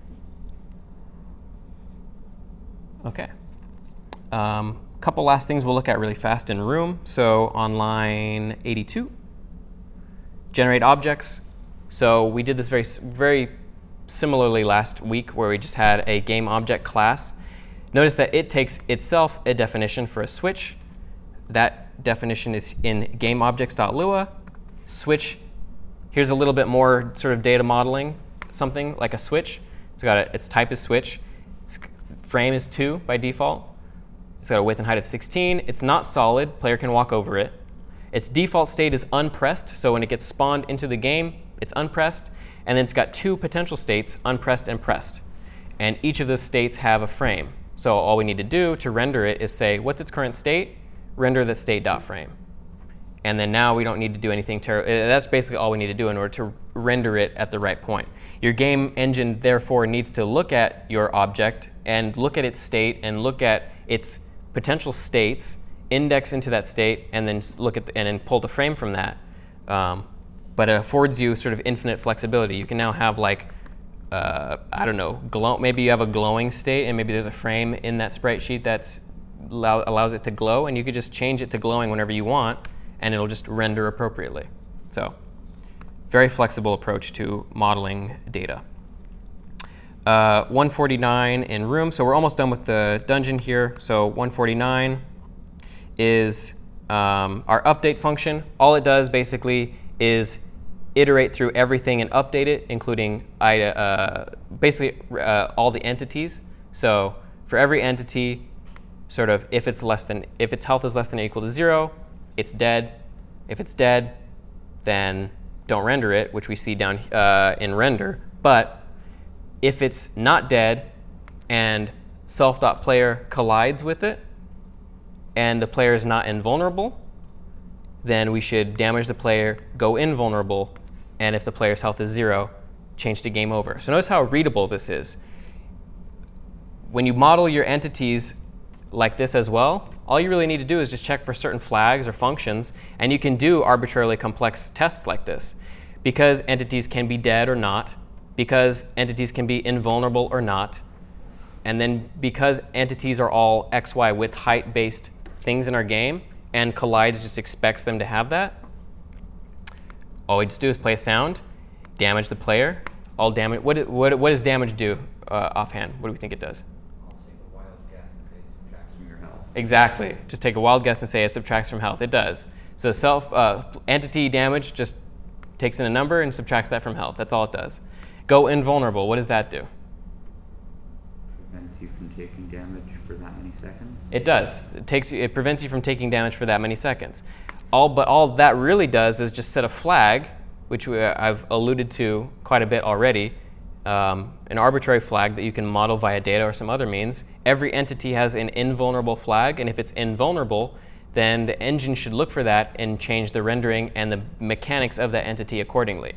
Okay. A um, couple last things we'll look at really fast in Room. So on line eighty-two, generate objects. So we did this very, very similarly last week where we just had a game object class. Notice that it takes itself a definition for a switch. That definition is in gameObjects.lua. Switch, here's a little bit more sort of data modeling, something like a switch. It's got a, its type is switch. Its frame is two by default. It's got a width and height of sixteen. It's not solid. Player can walk over it. Its default state is unpressed. So when it gets spawned into the game, it's unpressed. And then it's got two potential states, unpressed and pressed. And each of those states have a frame. So all we need to do to render it is say, what's its current state? Render the state.frame. And then now we don't need to do anything terrible. That's basically all we need to do in order to render it at the right point. Your game engine, therefore, needs to look at your object and look at its state and look at its potential states, index into that state, and then look at the, and then pull the frame from that. Um, but it affords you sort of infinite flexibility. You can now have like, uh, I don't know, glow, maybe you have a glowing state, and maybe there's a frame in that sprite sheet that allow, allows it to glow, and you could just change it to glowing whenever you want, and it'll just render appropriately. So very flexible approach to modeling data. Uh, one forty-nine in room. So we're almost done with the dungeon here. So one forty-nine is um, our update function. All it does basically is iterate through everything and update it, including uh, basically uh, all the entities. So for every entity, sort of if it's less than if its health is less than or equal to zero, it's dead. If it's dead, then don't render it, which we see down uh, in render. But if it's not dead and self.player collides with it and the player is not invulnerable, then we should damage the player, go invulnerable, and if the player's health is zero, change to game over. So notice how readable this is. When you model your entities like this as well, all you really need to do is just check for certain flags or functions, and you can do arbitrarily complex tests like this. Because entities can be dead or not, because entities can be invulnerable or not, and then because entities are all X Y width height based things in our game, and Collides just expects them to have that, all we just do is play a sound, damage the player, all damage. What, what, what does damage do uh, offhand? What do we think it does? I'll take a wild guess and say it subtracts from your health. Exactly. Just take a wild guess and say it subtracts from health. It does. So self uh, entity damage just takes in a number and subtracts that from health. That's all it does. Go invulnerable. What does that do? Prevents you from taking damage for that many seconds? It does. It takes you, it prevents you from taking damage for that many seconds. All, but all that really does is just set a flag, which we, I've alluded to quite a bit already, um, an arbitrary flag that you can model via data or some other means. Every entity has an invulnerable flag, and if it's invulnerable, then the engine should look for that and change the rendering and the mechanics of that entity accordingly.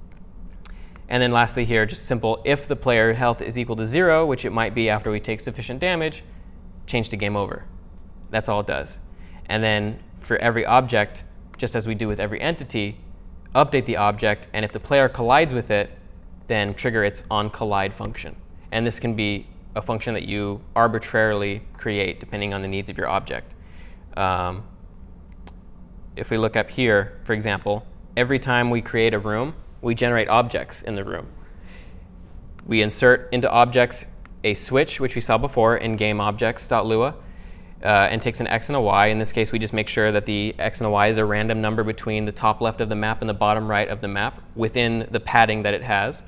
And then lastly here, just simple, if the player health is equal to zero, which it might be after we take sufficient damage, change to game over. That's all it does. And then for every object, just as we do with every entity, update the object, and if the player collides with it, then trigger its onCollide function. And this can be a function that you arbitrarily create depending on the needs of your object. Um, if we look up here, for example, every time we create a room, we generate objects in the room. We insert into objects a switch, which we saw before in gameObjects.lua, uh, and takes an x and a y. In this case, we just make sure that the x and a y is a random number between the top left of the map and the bottom right of the map within the padding that it has.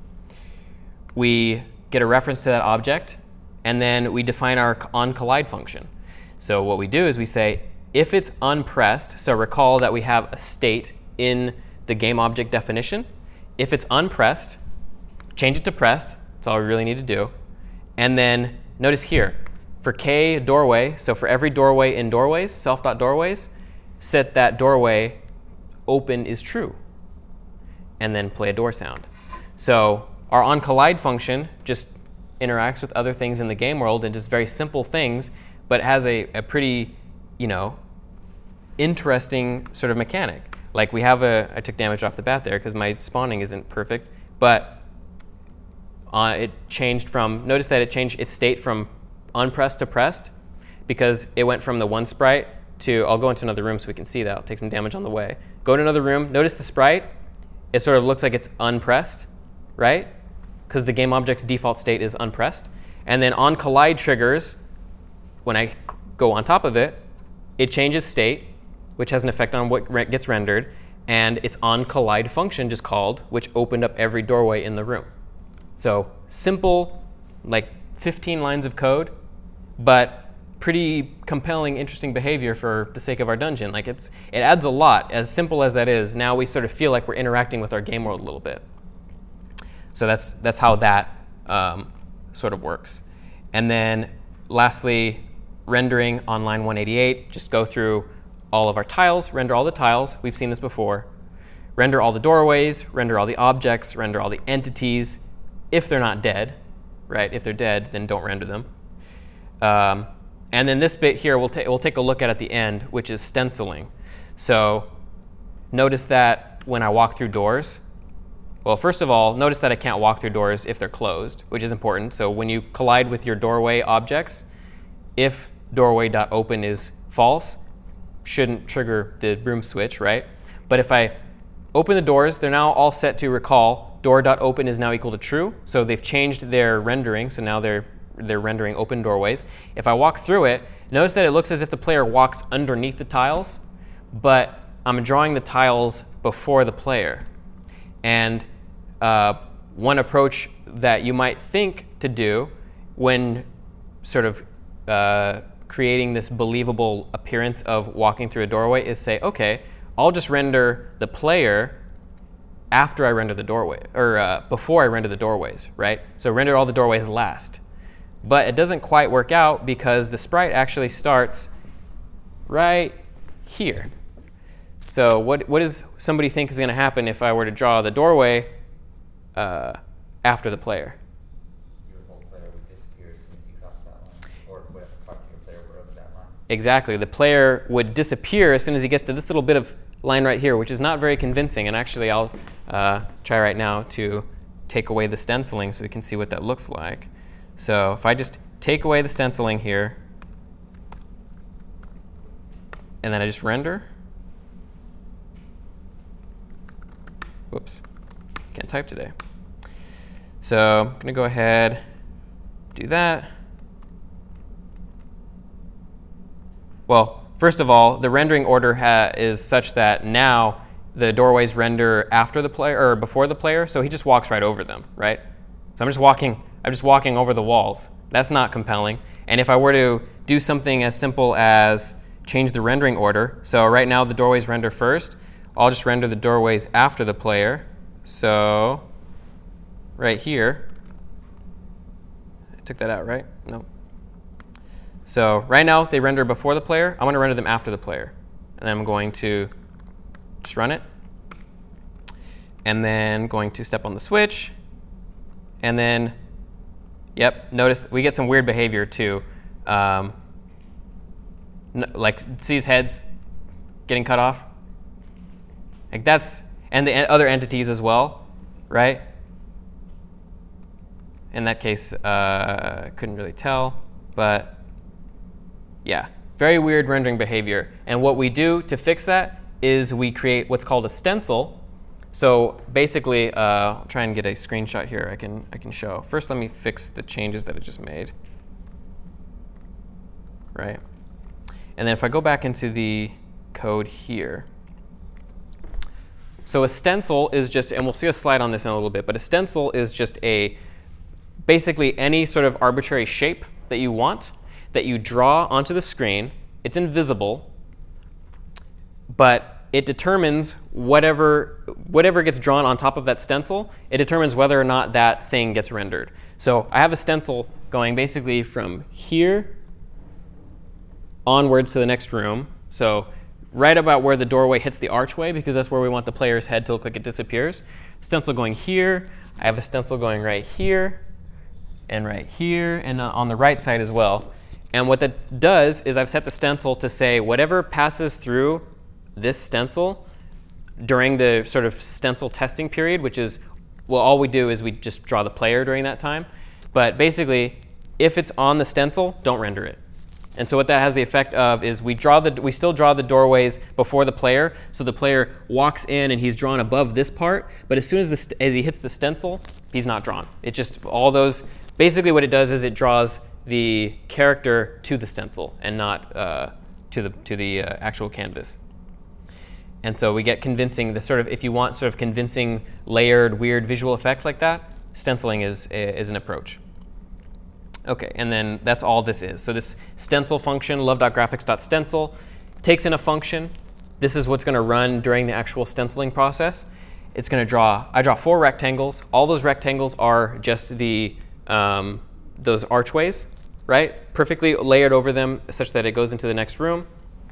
We get a reference to that object, and then we define our onCollide function. So what we do is we say, if it's unpressed, so recall that we have a state in the game object definition. If it's unpressed, change it to pressed. That's all we really need to do. And then notice here, for k doorway, so for every doorway in doorways, self.doorways, set that doorway open is true. And then play a door sound. So our onCollide function just interacts with other things in the game world and just very simple things, but has a, a pretty, you know, interesting sort of mechanic. Like we have a, I took damage off the bat there because my spawning isn't perfect, but uh, it changed from, notice that it changed its state from unpressed to pressed because it went from the one sprite to, I'll go into another room so we can see that. I'll take some damage on the way. Go to another room, notice the sprite it sort of looks like it's unpressed, right? Because the game object's default state is unpressed. And then on collide triggers, when I go on top of it, it changes state, which has an effect on what re- gets rendered. And its on collide function just called, which opened up every doorway in the room. So simple, like fifteen lines of code, but pretty compelling, interesting behavior for the sake of our dungeon. Like it's, it adds a lot. As simple as that is, now we sort of feel like we're interacting with our game world a little bit. So that's that's how that um, sort of works. And then lastly, rendering on line one eighty-eight. Just go through all of our tiles, render all the tiles. We've seen this before. Render all the doorways, render all the objects, render all the entities, if they're not dead, right? If they're dead, then don't render them. Um, and then this bit here we'll, ta- we'll take a look at at the end, which is stenciling. So notice that when I walk through doors, well, first of all, notice that I can't walk through doors if they're closed, which is important. So when you collide with your doorway objects, if doorway.open is false, shouldn't trigger the broom switch, right? But if I open the doors, they're now all set to recall door.open is now equal to true. So they've changed their rendering, so now they're they're rendering open doorways. If I walk through it, notice that it looks as if the player walks underneath the tiles, but I'm drawing the tiles before the player. And uh, one approach that you might think to do when sort of uh, creating this believable appearance of walking through a doorway is say, okay, I'll just render the player after I render the doorway, or uh, before I render the doorways, right? So render all the doorways last. But it doesn't quite work out because the sprite actually starts right here. So what what does somebody think is going to happen if I were to draw the doorway uh, after the player? Your whole player would disappear as soon as you cross that line, or would have to talk to your player wherever that line. Exactly. The player would disappear as soon as he gets to this little bit of line right here, which is not very convincing. And actually, I'll uh, try right now to take away the stenciling so we can see what that looks like. So if I just take away the stenciling here, and then I just render. Whoops, can't type today. So I'm going to go ahead, do that. Well, first of all, the rendering order ha- is such that now the doorways render after the player or before the player, so he just walks right over them, right? So I'm just walking. I'm just walking over the walls. That's not compelling. And if I were to do something as simple as change the rendering order, so right now the doorways render first, I'll just render the doorways after the player. So right here, I took that out, right? No. So right now they render before the player. I'm going to render them after the player. And then I'm going to just run it. And then going to step on the switch. And then, yep, notice we get some weird behavior too. Um, n- like, see his heads getting cut off? Like that's, and the en- other entities as well, right? In that case, uh, couldn't really tell, but yeah, very weird rendering behavior. And what we do to fix that is we create what's called a stencil. So basically, uh, I'll try and get a screenshot here I can, I can show. First, let me fix the changes that I just made, right? And then if I go back into the code here, so a stencil is just, and we'll see a slide on this in a little bit, but a stencil is just a, basically any sort of arbitrary shape that you want, that you draw onto the screen. It's invisible, but it determines whatever whatever gets drawn on top of that stencil, it determines whether or not that thing gets rendered. So I have a stencil going basically from here onwards to the next room. So right about where the doorway hits the archway, because that's where we want the player's head to look like it disappears. Stencil going here. I have a stencil going right here and right here and on the right side as well. And what that does is I've set the stencil to say whatever passes through this stencil during the sort of stencil testing period, which is, well, all we do is we just draw the player during that time. But basically, if it's on the stencil, don't render it. And so what that has the effect of is we draw the we still draw the doorways before the player. So the player walks in and he's drawn above this part, but as soon as the as he hits the stencil, he's not drawn. It just all those basically what it does is it draws the character to the stencil and not uh, to the to the uh, actual canvas. And so we get convincing the sort of if you want sort of convincing layered weird visual effects like that, stenciling is is an approach. Okay, and then that's all this is. So this stencil function, love.graphics.stencil, takes in a function. This is what's going to run during the actual stenciling process. It's going to draw, I draw four rectangles. All those rectangles are just the um, those archways, right? Perfectly layered over them such that it goes into the next room.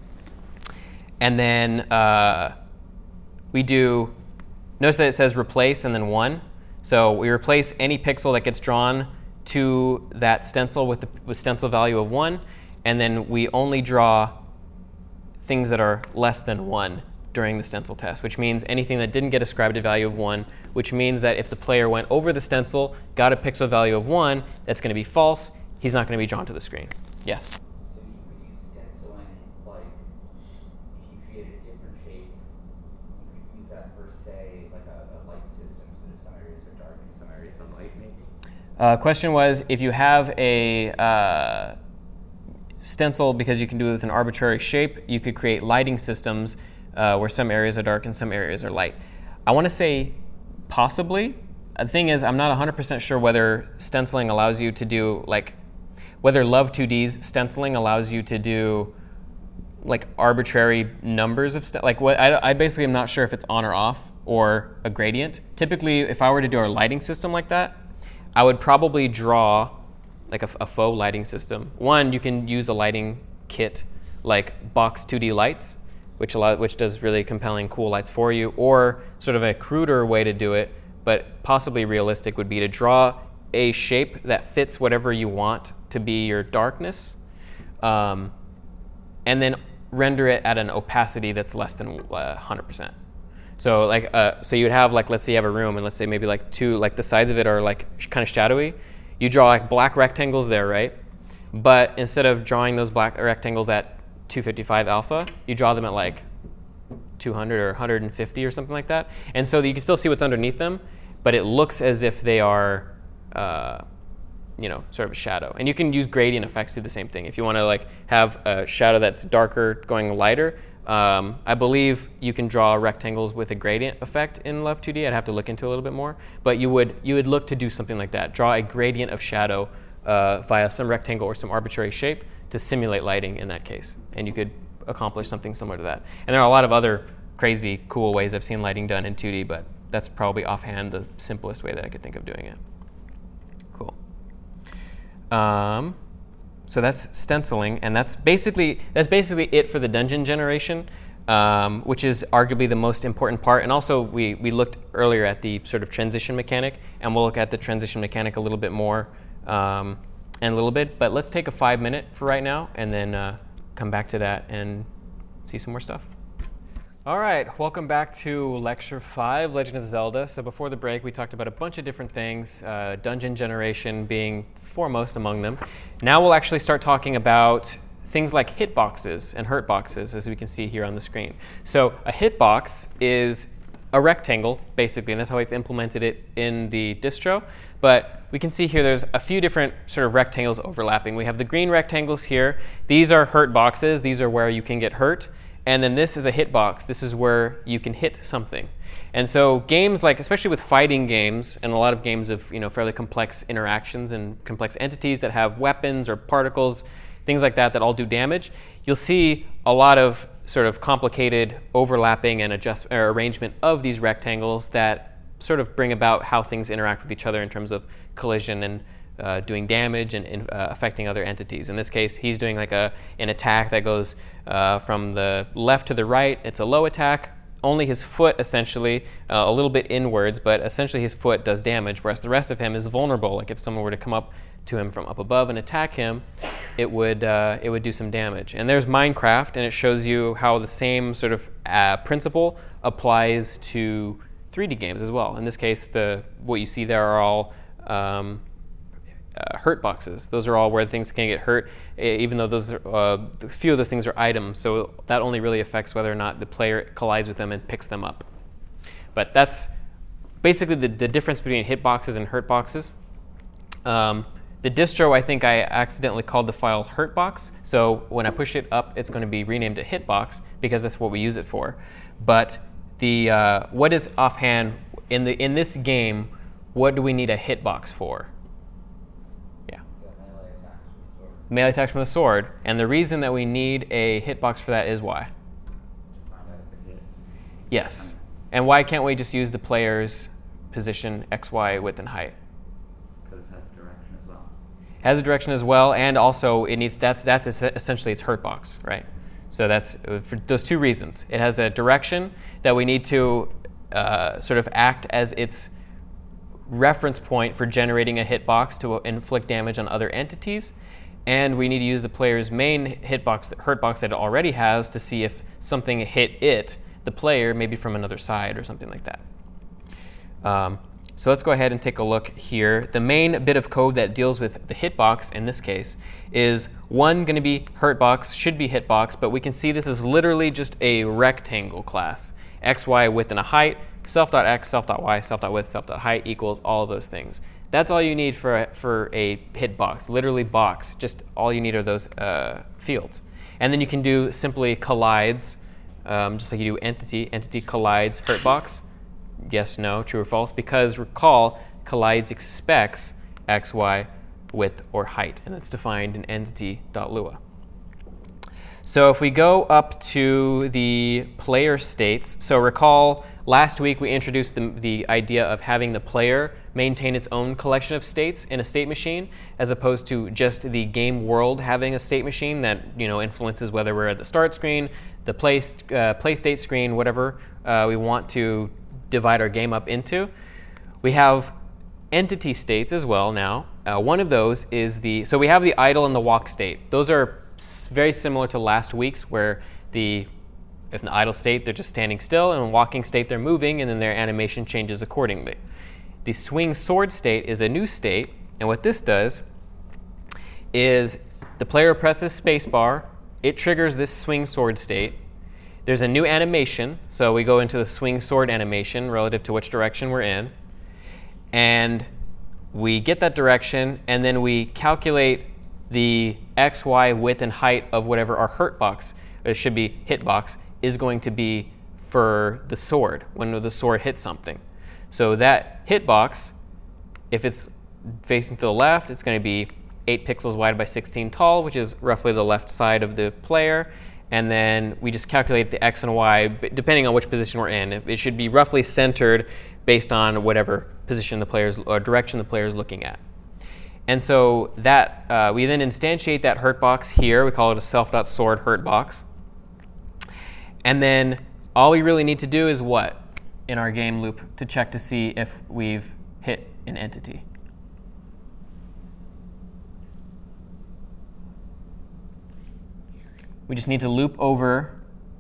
And then uh, we do, notice that it says replace and then one. So we replace any pixel that gets drawn to that stencil with the with stencil value of one, and then we only draw things that are less than one during the stencil test, which means anything that didn't get ascribed a value of one, which means that if the player went over the stencil, got a pixel value of one, that's going to be false. He's not going to be drawn to the screen. Yes? So you could use stenciling, like, if you created a different shape, you could use that for, say, like a, a light system, so that some areas are dark and some areas are light, maybe? Uh, question was, if you have a uh, stencil, because you can do it with an arbitrary shape, you could create lighting systems uh, where some areas are dark and some areas are light. I want to say possibly. The thing is, I'm not one hundred percent sure whether stenciling allows you to do, like, whether Love two D's stenciling allows you to do, like, arbitrary numbers of, st like, what I, I basically am not sure if it's on or off or a gradient. Typically, if I were to do a lighting system like that, I would probably draw like a, a faux lighting system. One, you can use a lighting kit like Box two D Lights, which allow, which does really compelling, cool lights for you. Or sort of a cruder way to do it, but possibly realistic, would be to draw a shape that fits whatever you want to be your darkness, um, and then render it at an opacity that's less than uh, one hundred percent. So like, uh, so you would have like, let's say you have a room, and let's say maybe like two, like the sides of it are like kind of shadowy. You draw like black rectangles there, right? But instead of drawing those black rectangles at two fifty-five alpha, you draw them at like two hundred or one hundred fifty or something like that. And so you can still see what's underneath them, but it looks as if they are, uh, you know, sort of a shadow. And you can use gradient effects to do the same thing. If you want to like have a shadow that's darker going lighter, Um, I believe you can draw rectangles with a gradient effect in Love two D. I'd have to look into it a little bit more. But you would, you would look to do something like that. Draw a gradient of shadow uh, via some rectangle or some arbitrary shape to simulate lighting in that case. And you could accomplish something similar to that. And there are a lot of other crazy, cool ways I've seen lighting done in two D, but that's probably offhand the simplest way that I could think of doing it. Cool. Um, So that's stenciling, and that's basically that's basically it for the dungeon generation, um, which is arguably the most important part. And also, we we looked earlier at the sort of transition mechanic, and we'll look at the transition mechanic a little bit more um, in a little bit. But let's take a five minute for right now, and then uh, come back to that and see some more stuff. All right, welcome back to Lecture five, Legend of Zelda. So before the break, we talked about a bunch of different things, uh, dungeon generation being foremost among them. Now we'll actually start talking about things like hitboxes and hurtboxes, as we can see here on the screen. So a hitbox is a rectangle, basically, and that's how we've implemented it in the distro. But we can see here there's a few different sort of rectangles overlapping. We have the green rectangles here. These are hurt boxes. These are where you can get hurt. And then this is a hitbox. This is where you can hit something. And so games like, especially with fighting games, and a lot of games of you know fairly complex interactions and complex entities that have weapons or particles, things like that that all do damage, you'll see a lot of sort of complicated overlapping and adjust or arrangement of these rectangles that sort of bring about how things interact with each other in terms of collision and Uh, doing damage and, and uh, affecting other entities. In this case, he's doing like a an attack that goes uh, from the left to the right. It's a low attack. Only his foot, essentially, uh, a little bit inwards, but essentially his foot does damage, whereas the rest of him is vulnerable. Like if someone were to come up to him from up above and attack him, it would uh, it would do some damage. And there's Minecraft, and it shows you how the same sort of uh, principle applies to three D games as well. In this case, the what you see there are all um, uh, hurt boxes. Those are all where things can get hurt, e- even though those are, uh, a few of those things are items. So that only really affects whether or not the player collides with them and picks them up. But that's basically the, the difference between hitboxes and hurt boxes. Um, the distro, I think I accidentally called the file hurtbox. So when I push it up, it's going to be renamed to hitbox because that's what we use it for. But the uh, what is offhand in the in this game? What do we need a hitbox for? Yeah. The melee attacks from the sword. Melee attacks from the sword. And the reason that we need a hitbox for that is why? To find out if it hit. Yes. And why can't we just use the player's position, X, Y, width, and height? Because it has direction as well. It has a direction as well, and also it needs that's that's es- essentially its hurt box, right? So that's uh, for those two reasons. It has a direction that we need to uh, sort of act as its reference point for generating a hitbox to inflict damage on other entities, and we need to use the player's main hitbox, hurt box that it already has, to see if something hit it, the player, maybe from another side or something like that. Um, so let's go ahead and take a look here. The main bit of code that deals with the hitbox in this case is one going to be hurtbox, should be hitbox, but we can see this is literally just a rectangle class. X, Y, width, and a height. Self.x, self.y, self.width, self.height equals all of those things. That's all you need for a, for a hitbox, literally box. Just all you need are those uh, fields. And then you can do simply collides, um, just like you do entity. Entity collides hurtbox. Yes, no, true or false. Because recall, collides expects X, Y, width, or height. And that's defined in entity.lua. So if we go up to the player states, so recall last week we introduced the, the idea of having the player maintain its own collection of states in a state machine, as opposed to just the game world having a state machine that, you know, influences whether we're at the start screen, the play, uh, play state screen, whatever uh, we want to divide our game up into. We have entity states as well now. Uh, one of those is the, so we have the idle and the walk state. Those are very similar to last week's, where the if in the idle state they're just standing still, and in walking state they're moving, and then their animation changes accordingly. The swing sword state is a new state, and what this does is the player presses spacebar, it triggers this swing sword state. There's a new animation, so we go into the swing sword animation relative to which direction we're in, and we get that direction, and then we calculate the X, Y, width, and height of whatever our hurt box, or it should be hit box, is going to be for the sword, when the sword hits something. So that hit box, if it's facing to the left, it's going to be eight pixels wide by sixteen tall, which is roughly the left side of the player. And then we just calculate the X and Y, depending on which position we're in. It should be roughly centered based on whatever position the player's, or direction the player is looking at. And so that uh, we then instantiate that hurt box here. We call it a self.sword hurt box. And then all we really need to do is what in our game loop to check to see if we've hit an entity? We just need to loop over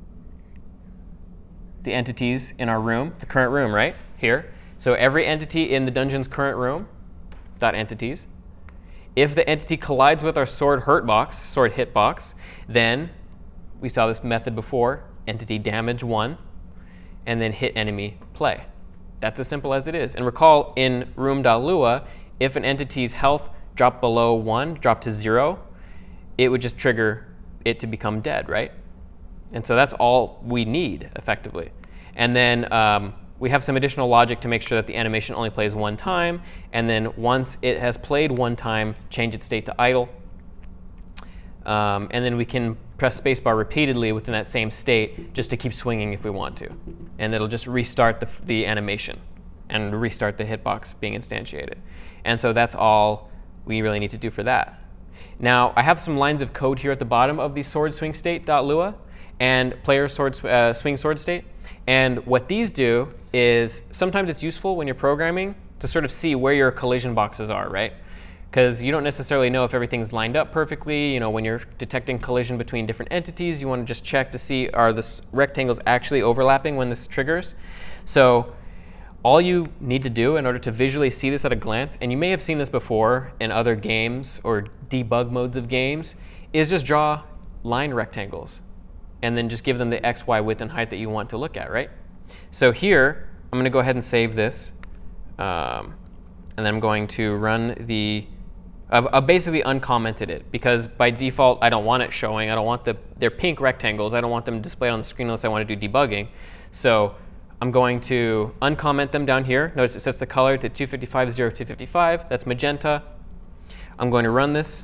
the entities in our room, the current room, right? Here. So every entity in the dungeon's current room, dot entities. If the entity collides with our sword hurt box, sword hit box, then we saw this method before, entity damage one, and then hit enemy play. That's as simple as it is. And recall in room.lua, if an entity's health dropped below one, dropped to zero, it would just trigger it to become dead, right? And so that's all we need, effectively. And then um, we have some additional logic to make sure that the animation only plays one time, and then once it has played one time, change its state to idle. Um, and then we can press spacebar repeatedly within that same state just to keep swinging if we want to. And it'll just restart the, the animation and restart the hitbox being instantiated. And so that's all we really need to do for that. Now, I have some lines of code here at the bottom of the sword swing state.lua and player sword uh, swing sword state. And what these do is sometimes it's useful when you're programming to sort of see where your collision boxes are, right? Because you don't necessarily know if everything's lined up perfectly. You know, when you're detecting collision between different entities, you want to just check to see are the rectangles actually overlapping when this triggers. So all you need to do in order to visually see this at a glance, and you may have seen this before in other games or debug modes of games, is just draw line rectangles and then just give them the X, Y, width, and height that you want to look at, right? So here, I'm going to go ahead and save this. Um, and then I'm going to run the, I've, I've basically uncommented it because by default, I don't want it showing. I don't want the, they're pink rectangles. I don't want them displayed on the screen unless I want to do debugging. So I'm going to uncomment them down here. Notice it sets the color to two fifty-five zero two fifty-five. That's magenta. I'm going to run this.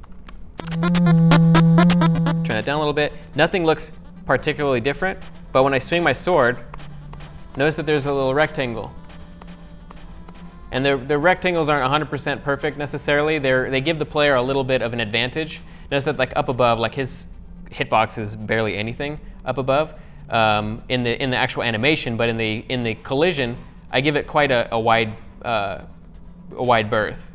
Turn it down a little bit. Nothing looks particularly different, but when I swing my sword, notice that there's a little rectangle. And the, the rectangles aren't one hundred percent perfect necessarily. They're, they give the player a little bit of an advantage. Notice that like up above, like his hitbox is barely anything up above um, in the in the actual animation, but in the in the collision, I give it quite a, a wide uh, a wide berth.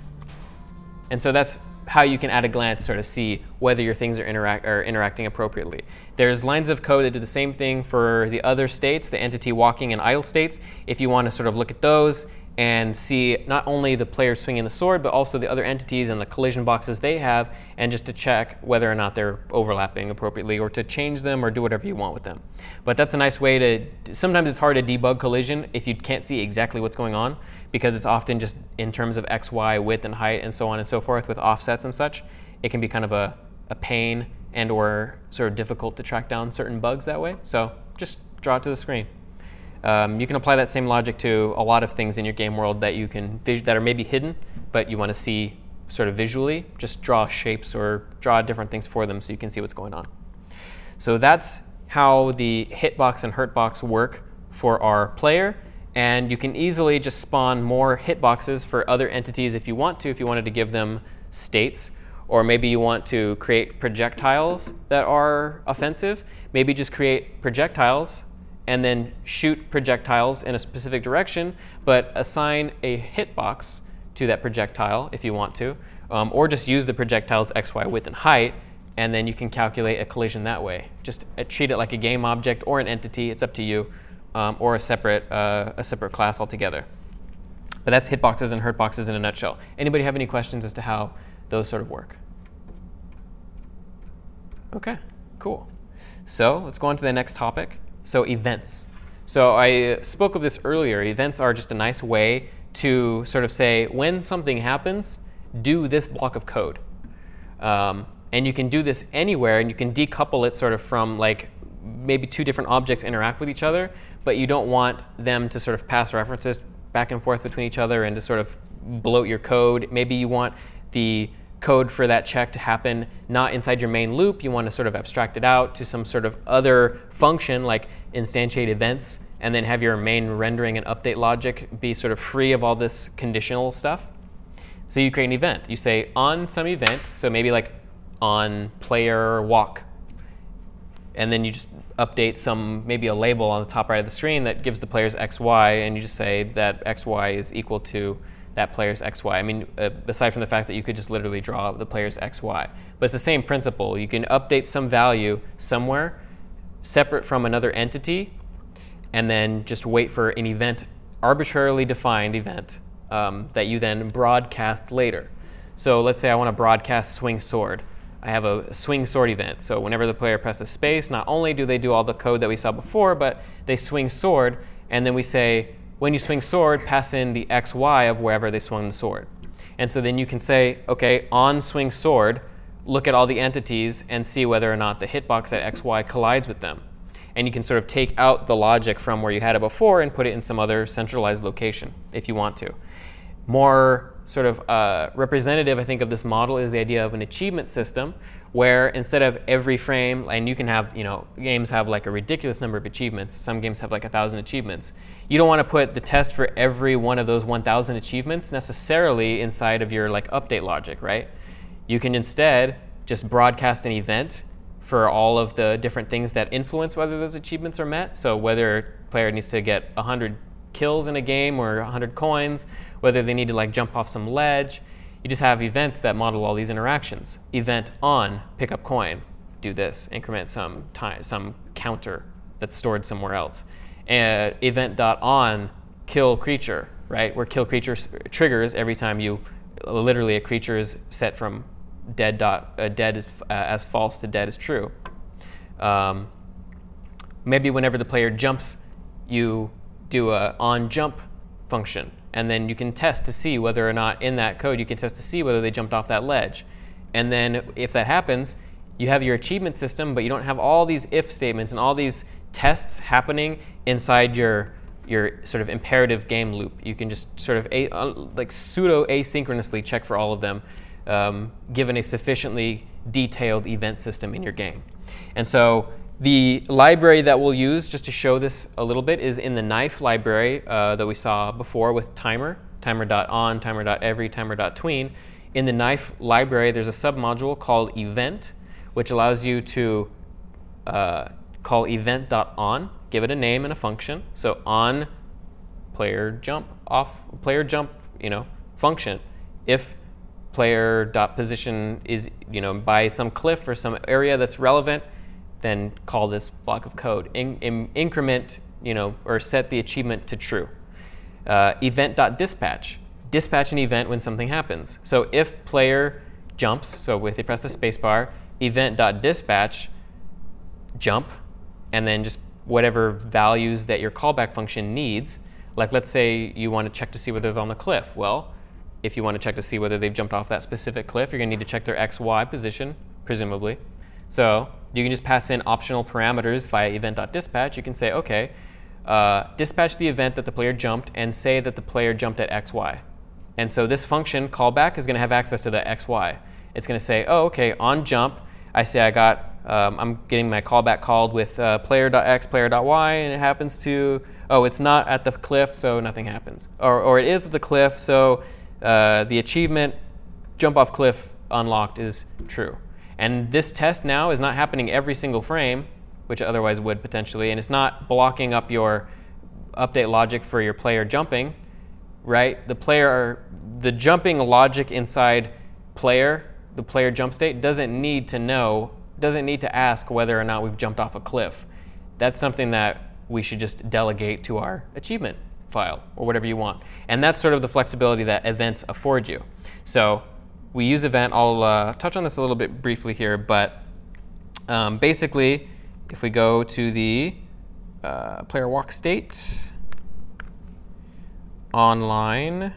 And so that's how you can at a glance sort of see whether your things are interact are interacting appropriately. There's lines of code that do the same thing for the other states, the entity walking and idle states. If you want to sort of look at those and see not only the player swinging the sword, but also the other entities and the collision boxes they have, and just to check whether or not they're overlapping appropriately, or to change them or do whatever you want with them. But that's a nice way to, sometimes it's hard to debug collision if you can't see exactly what's going on, because it's often just in terms of X, Y, width, and height, and so on and so forth with offsets and such. It can be kind of a, a pain and or sort of difficult to track down certain bugs that way. So just draw it to the screen. Um, you can apply that same logic to a lot of things in your game world that you can vis- that are maybe hidden, but you want to see sort of visually. Just draw shapes or draw different things for them so you can see what's going on. So that's how the hitbox and hurtbox work for our player, and you can easily just spawn more hitboxes for other entities if you want to, if you wanted to give them states. Or maybe you want to create projectiles that are offensive. Maybe just create projectiles and then shoot projectiles in a specific direction, but assign a hitbox to that projectile if you want to, um, or just use the projectile's X, Y, width, and height, and then you can calculate a collision that way. Just uh, treat it like a game object or an entity, it's up to you, um, or a separate, uh, a separate class altogether. But that's hitboxes and hurtboxes in a nutshell. Anybody have any questions as to how those sort of work? Okay, cool. So let's go on to the next topic. So events. So I spoke of this earlier. Events are just a nice way to sort of say, when something happens, do this block of code. Um, and you can do this anywhere, and you can decouple it sort of from like maybe two different objects interact with each other, but you don't want them to sort of pass references back and forth between each other and to sort of bloat your code. Maybe you want the code for that check to happen not inside your main loop. You want to sort of abstract it out to some sort of other function like instantiate events, and then have your main rendering and update logic be sort of free of all this conditional stuff. So you create an event. You say on some event, so maybe like on player walk, and then you just update some, maybe a label on the top right of the screen that gives the player's X, Y, and you just say that X, Y is equal to that player's X, Y. I mean, uh, aside from the fact that you could just literally draw the player's X, Y. But it's the same principle. You can update some value somewhere separate from another entity, and then just wait for an event, arbitrarily defined event, um, that you then broadcast later. So let's say I want to broadcast swing sword. I have a swing sword event. So whenever the player presses space, not only do they do all the code that we saw before, but they swing sword, and then we say, when you swing sword, pass in the X, Y of wherever they swung the sword. And so then you can say, okay, on swing sword, look at all the entities and see whether or not the hitbox at X, Y collides with them. And you can sort of take out the logic from where you had it before and put it in some other centralized location if you want to. More sort of uh, representative, I think, of this model is the idea of an achievement system, where instead of every frame, and you can have, you know, games have like a ridiculous number of achievements. Some games have like a thousand achievements. You don't want to put the test for every one of those one thousand achievements necessarily inside of your like update logic, right? You can instead just broadcast an event for all of the different things that influence whether those achievements are met. So whether a player needs to get one hundred kills in a game or one hundred coins, whether they need to like jump off some ledge. You just have events that model all these interactions. Event on, pick up coin, do this, increment some time, some counter that's stored somewhere else. Uh, event.on, kill creature, right? Where kill creature s- triggers every time you, literally a creature is set from dead dot uh, dead as, uh, as false to dead as true. Um, maybe whenever the player jumps, you do a on jump function, and then you can test to see whether or not in that code you can test to see whether they jumped off that ledge. And then if that happens, you have your achievement system, but you don't have all these if statements and all these tests happening inside your your sort of imperative game loop. You can just sort of a, uh, like pseudo asynchronously check for all of them, um, given a sufficiently detailed event system in your game. And so the library that we'll use just to show this a little bit is in the knife library uh, that we saw before with timer, timer.on, timer.every, timer.tween. In the knife library, there's a submodule called event, which allows you to uh, call event.on, give it a name and a function. So on player jump, off player jump, you know, function. If player.position is, you know, by some cliff or some area that's relevant, then call this block of code. In, in, increment, you know, or set the achievement to true. Uh, event.dispatch. Dispatch an event when something happens. So if player jumps, so if they press the spacebar, event.dispatch jump, and then just whatever values that your callback function needs. Like let's say you want to check to see whether they're on the cliff. Well, if you want to check to see whether they've jumped off that specific cliff, you're going to need to check their X Y position, presumably. So you can just pass in optional parameters via event.dispatch. You can say, okay, uh, dispatch the event that the player jumped and say that the player jumped at X Y. And so this function, callback, is going to have access to the X Y. It's going to say, oh, okay, on jump, I say I got, um, I'm getting my callback called with uh, player.x, player.y, and it happens to, oh, it's not at the cliff, so nothing happens. Or, or it is at the cliff, so uh, the achievement, jump off cliff unlocked, is true. And this test now is not happening every single frame, which it otherwise would potentially, and it's not blocking up your update logic for your player jumping, right? The player, the jumping logic inside player, the player jump state, doesn't need to know, doesn't need to ask whether or not we've jumped off a cliff. That's something that we should just delegate to our achievement file or whatever you want. And that's sort of the flexibility that events afford you. So we use event. I'll uh, touch on this a little bit briefly here, but um, basically, if we go to the uh, player walk state, online,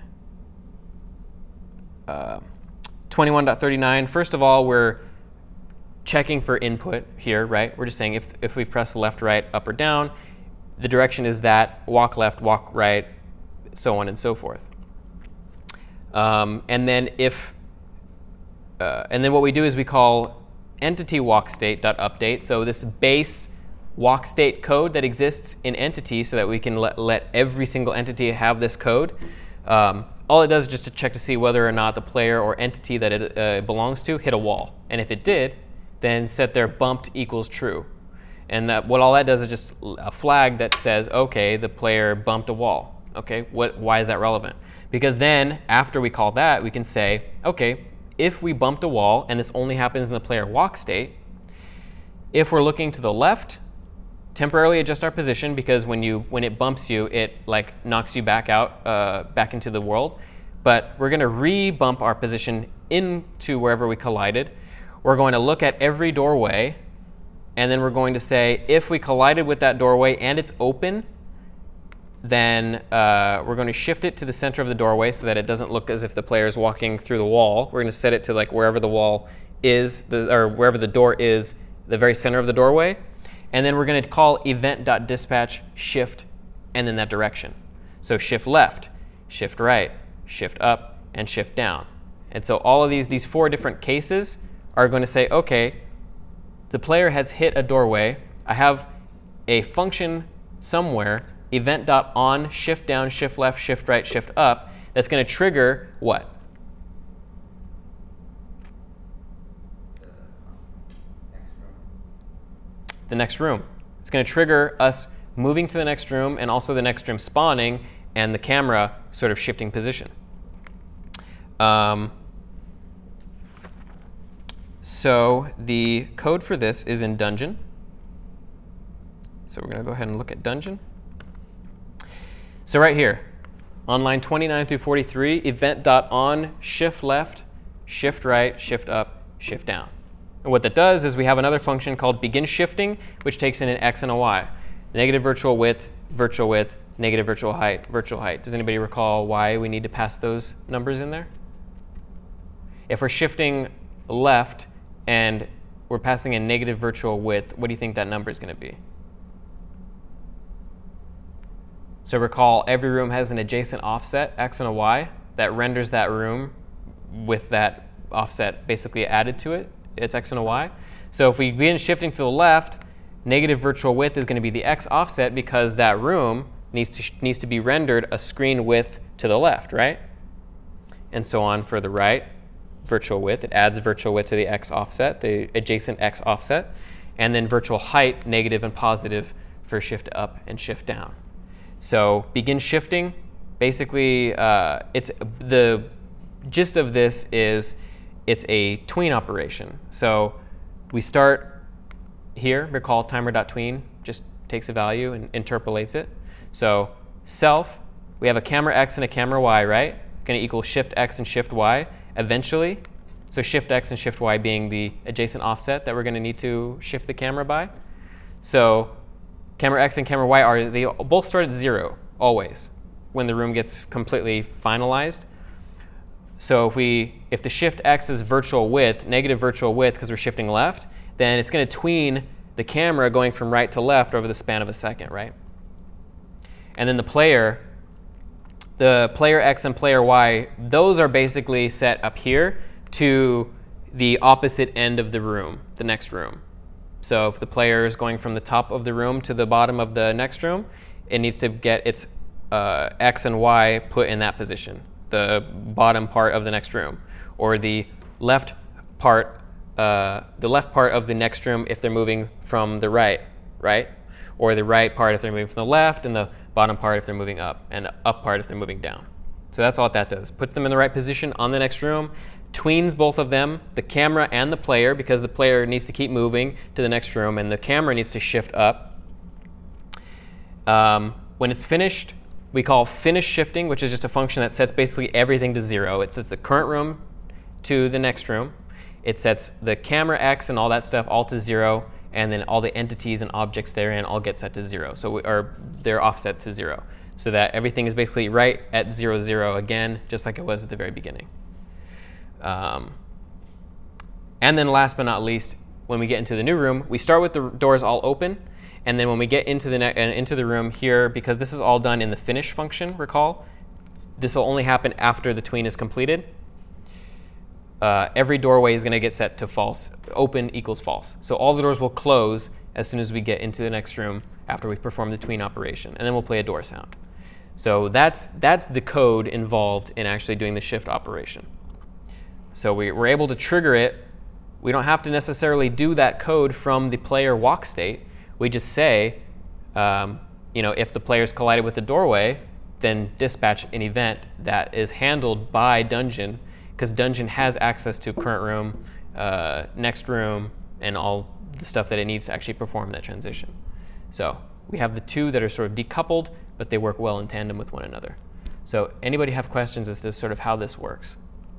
uh, twenty-one point thirty-nine, first of all, we're checking for input here, right? We're just saying if, if we've pressed left, right, up, or down, the direction is that, walk left, walk right, so on and so forth. Um, and then if Uh, and then what we do is we call entity walk state dot update. So this base walk state code that exists in entity, so that we can let, let every single entity have this code. Um, all it does is just to check to see whether or not the player or entity that it uh, belongs to hit a wall. And if it did, then set their bumped equals true. And that, what all that does is just a flag that says, okay, the player bumped a wall. Okay, what? Why is that relevant? Because then after we call that, we can say, okay, if we bumped a wall, and this only happens in the player walk state, if we're looking to the left, temporarily adjust our position, because when you when it bumps you, it like knocks you back out, uh, back into the world. But we're going to re-bump our position into wherever we collided. We're going to look at every doorway, and then we're going to say, if we collided with that doorway and it's open, then uh, we're going to shift it to the center of the doorway so that it doesn't look as if the player is walking through the wall. We're going to set it to like wherever the wall is, the, or wherever the door is, the very center of the doorway. And then we're going to call event.dispatch shift and then that direction. So shift left, shift right, shift up, and shift down. And so all of these, these four different cases are going to say, okay, the player has hit a doorway. I have a function somewhere, event.on, shift down, shift left, shift right, shift up, that's going to trigger what? The next room. It's going to trigger us moving to the next room, and also the next room spawning, and the camera sort of shifting position. Um, so the code for this is in Dungeon. So we're going to go ahead and look at Dungeon. So right here, on line twenty-nine through forty-three, event.on, shift left, shift right, shift up, shift down. And what that does is we have another function called begin shifting, which takes in an x and a y. Negative virtual width, virtual width, negative virtual height, virtual height. Does anybody recall why we need to pass those numbers in there? If we're shifting left and we're passing in negative virtual width, what do you think that number is going to be? So recall, every room has an adjacent offset, x and a y, that renders that room with that offset basically added to it. It's x and a y. So if we begin shifting to the left, negative virtual width is going to be the x offset because that room needs to, needs to be rendered a screen width to the left, right? And so on for the right, virtual width. It adds virtual width to the x offset, the adjacent x offset. And then virtual height, negative and positive for shift up and shift down. So begin shifting, basically, uh, it's the gist of this is it's a tween operation. So we start here, recall timer.tween just takes a value and interpolates it. So self, we have a camera x and a camera y, right? Going to equal shift x and shift y eventually. So shift x and shift y being the adjacent offset that we're going to need to shift the camera by. So camera x and camera y are, they both start at zero, always, when the room gets completely finalized. So if we, if the shift x is virtual width, negative virtual width because we're shifting left, then it's going to tween the camera going from right to left over the span of a second, right? And then the player, the player x and player y, those are basically set up here to the opposite end of the room, the next room. So if the player is going from the top of the room to the bottom of the next room, it needs to get its uh, x and y put in that position, the bottom part of the next room, or the left part, uh, the left part of the next room if they're moving from the right, right, or the right part if they're moving from the left, and the bottom part if they're moving up, and the up part if they're moving down. So that's all that does. Puts them in the right position on the next room, tweens both of them, the camera and the player, because the player needs to keep moving to the next room, and the camera needs to shift up. Um, when it's finished, we call finish shifting, which is just a function that sets basically everything to zero. It sets the current room to the next room. It sets the camera x and all that stuff all to zero, and then all the entities and objects therein all get set to zero. So we, or they're offset to zero, so that everything is basically right at zero, zero again, just like it was at the very beginning. Um, and then last but not least, when we get into the new room, we start with the doors all open. And then when we get into the, ne- uh, into the room here, because this is all done in the finish function, recall, this will only happen after the tween is completed. Uh, every doorway is going to get set to false. Open equals false. So all the doors will close as soon as we get into the next room after we perform the tween operation. And then we'll play a door sound. So that's, that's the code involved in actually doing the shift operation. So we, we're able to trigger it. We don't have to necessarily do that code from the player walk state. We just say, um, you know, if the player's collided with the doorway, then dispatch an event that is handled by Dungeon, because Dungeon has access to current room, uh, next room, and all the stuff that it needs to actually perform that transition. So we have the two that are sort of decoupled, but they work well in tandem with one another. So anybody have questions as to sort of how this works?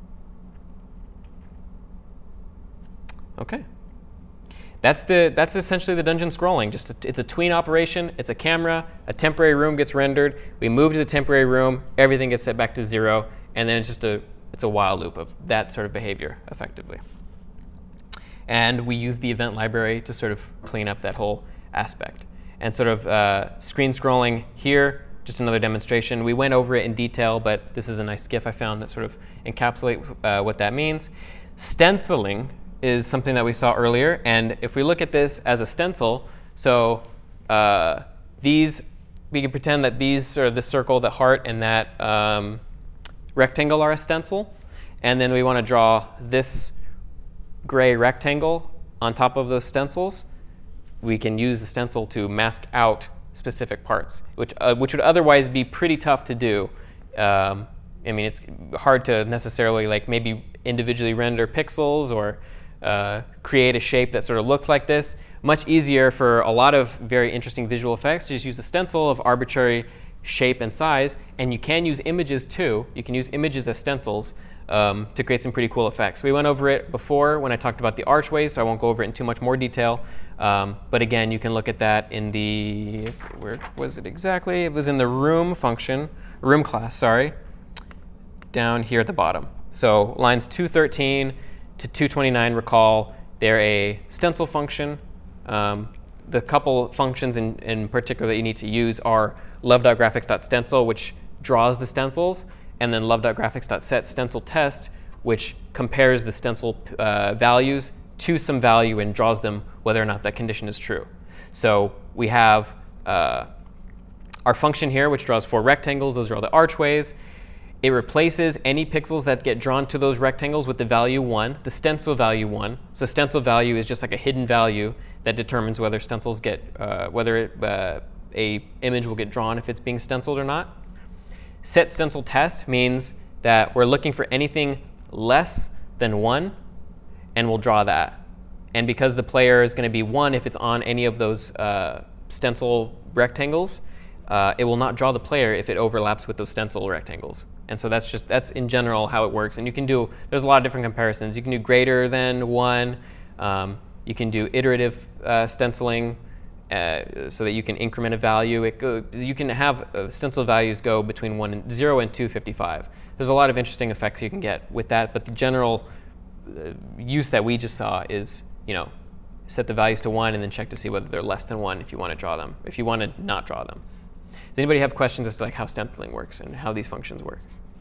Okay. That's the that's essentially the dungeon scrolling. Just a, it's a tween operation. It's a camera. A temporary room gets rendered. We move to the temporary room. Everything gets set back to zero, and then it's just a it's a while loop of that sort of behavior, effectively. And we use the event library to sort of clean up that whole aspect. And sort of uh, screen scrolling here, just another demonstration. We went over it in detail, but this is a nice GIF I found that sort of encapsulates uh, what that means. Stenciling is something that we saw earlier, and if we look at this as a stencil, so uh, these, we can pretend that these are the circle, the heart, and that um, rectangle are a stencil, and then we want to draw this gray rectangle on top of those stencils. We can use the stencil to mask out specific parts, which uh, which would otherwise be pretty tough to do. Um, I mean, it's hard to necessarily like maybe individually render pixels or Uh, create a shape that sort of looks like this. Much easier for a lot of very interesting visual effects to just use a stencil of arbitrary shape and size, and you can use images too. You can use images as stencils um, to create some pretty cool effects. We went over it before when I talked about the archways, so I won't go over it in too much more detail. Um, but again, you can look at that in the, where was it exactly? It was in the room function, room class, sorry, down here at the bottom. So lines two thirteen to two twenty-nine, recall, they're a stencil function. Um, the couple functions in, in particular that you need to use are love.graphics.stencil, which draws the stencils, and then love.graphics.set stencil test, which compares the stencil uh, values to some value and draws them whether or not that condition is true. So we have uh, our function here, which draws four rectangles. Those are all the archways. It replaces any pixels that get drawn to those rectangles with the value one, the stencil value one. So stencil value is just like a hidden value that determines whether stencils get, uh, whether it, uh, a image will get drawn if it's being stenciled or not. Set stencil test means that we're looking for anything less than one, and we'll draw that. And because the player is going to be one if it's on any of those uh, stencil rectangles, uh, it will not draw the player if it overlaps with those stencil rectangles. And so that's just, that's in general how it works. And you can do, there's a lot of different comparisons. You can do greater than one. Um, you can do iterative uh, stenciling uh, so that you can increment a value. It go, you can have uh, stencil values go between one and zero and two fifty-five. There's a lot of interesting effects you can get with that, but the general uh, use that we just saw is, you know, set the values to one and then check to see whether they're less than one if you want to draw them, if you want to not draw them. Does anybody have questions as to like how stenciling works and how these functions work?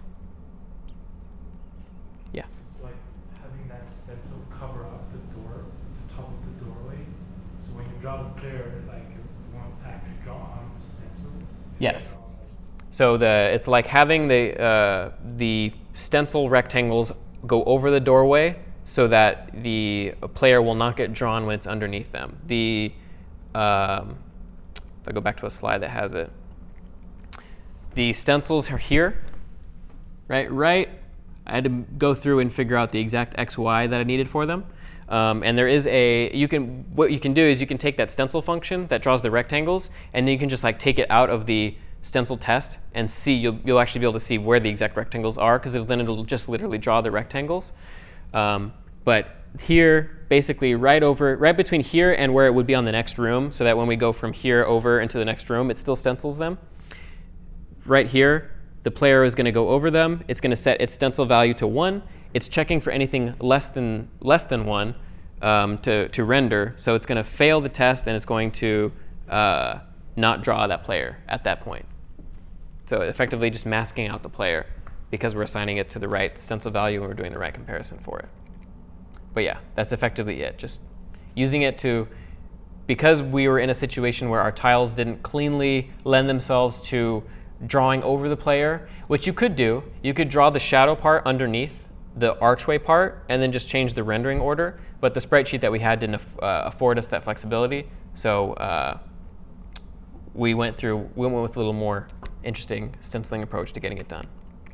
Yeah. It's like having that stencil cover up the door, the top of the doorway. So when you draw the player, like you won't actually draw on the stencil. Yes. So the it's like having the uh, the stencil rectangles go over the doorway so that the player will not get drawn when it's underneath them. The um, if I go back to a slide that has it, the stencils are here, right? Right. I had to go through and figure out the exact X Y that I needed for them. Um, and there is a, you can, what you can do is you can take that stencil function that draws the rectangles, and then you can just like take it out of the stencil test and see, you'll, you'll actually be able to see where the exact rectangles are, because then it'll just literally draw the rectangles. Um, but here, basically right over, right between here and where it would be on the next room, so that when we go from here over into the next room, it still stencils them. Right here, the player is going to go over them. It's going to set its stencil value to one. It's checking for anything less than less than one um, to to render. So it's going to fail the test, and it's going to uh, not draw that player at that point. So effectively, just masking out the player because we're assigning it to the right stencil value and we're doing the right comparison for it. But yeah, that's effectively it. Just using it to, because we were in a situation where our tiles didn't cleanly lend themselves to drawing over the player, which you could do. You could draw the shadow part underneath the archway part and then just change the rendering order. But the sprite sheet that we had didn't uh, afford us that flexibility. So uh, we went through, we went with a little more interesting stenciling approach to getting it done.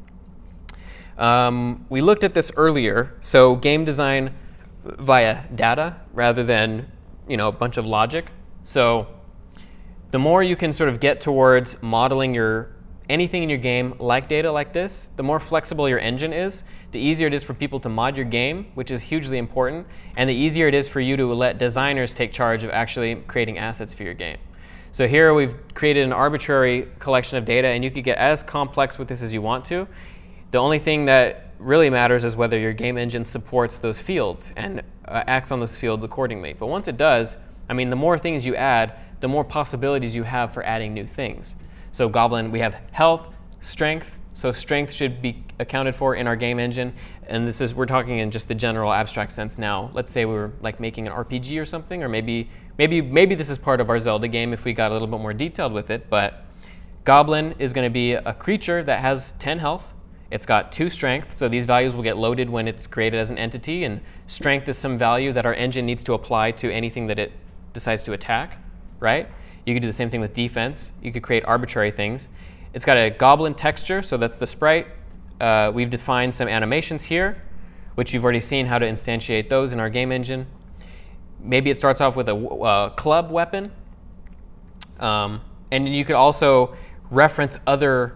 Um, we looked at this earlier. So game design via data rather than, you know, a bunch of logic. So the more you can sort of get towards modeling your anything in your game like data like this, the more flexible your engine is, the easier it is for people to mod your game, which is hugely important, and the easier it is for you to let designers take charge of actually creating assets for your game. So here we've created an arbitrary collection of data, and you could get as complex with this as you want to. The only thing that really matters is whether your game engine supports those fields and uh, acts on those fields accordingly. But once it does, I mean, the more things you add, the more possibilities you have for adding new things. So Goblin, we have health, strength. So strength should be accounted for in our game engine. And this is, we're talking in just the general abstract sense now. Let's say we were like making an R P G or something, or maybe maybe maybe this is part of our Zelda game if we got a little bit more detailed with it. But Goblin is going to be a creature that has ten health. It's got two strength, so these values will get loaded when it's created as an entity, and strength is some value that our engine needs to apply to anything that it decides to attack, right? You could do the same thing with defense. You could create arbitrary things. It's got a goblin texture, so that's the sprite. Uh, we've defined some animations here, which you've already seen how to instantiate those in our game engine. Maybe it starts off with a uh, club weapon. Um, and you could also reference other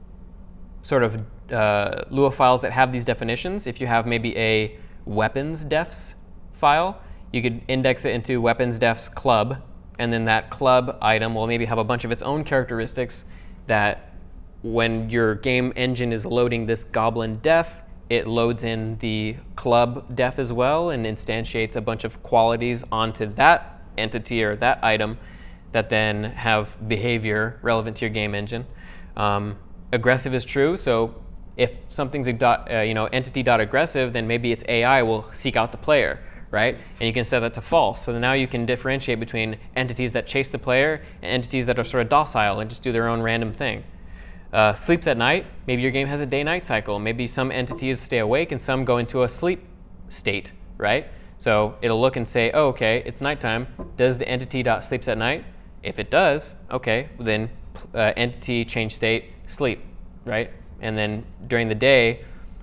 sort of uh, Lua files that have these definitions. If you have maybe a weapons defs file, you could index it into weapons defs club, and then that club item will maybe have a bunch of its own characteristics that when your game engine is loading this goblin def, it loads in the club def as well and instantiates a bunch of qualities onto that entity or that item that then have behavior relevant to your game engine. Um, aggressive is true, so if something's a dot, uh, you know, entity.aggressive, then maybe its A I will seek out the player, right? And you can set that to false. So now you can differentiate between entities that chase the player and entities that are sort of docile and just do their own random thing. Uh, sleeps at night, maybe your game has a day-night cycle. Maybe some entities stay awake and some go into a sleep state, right? So it'll look and say, oh, okay, it's nighttime. Does the entity.sleeps at night? If it does, okay, then uh, entity change state, sleep, right? And then during the day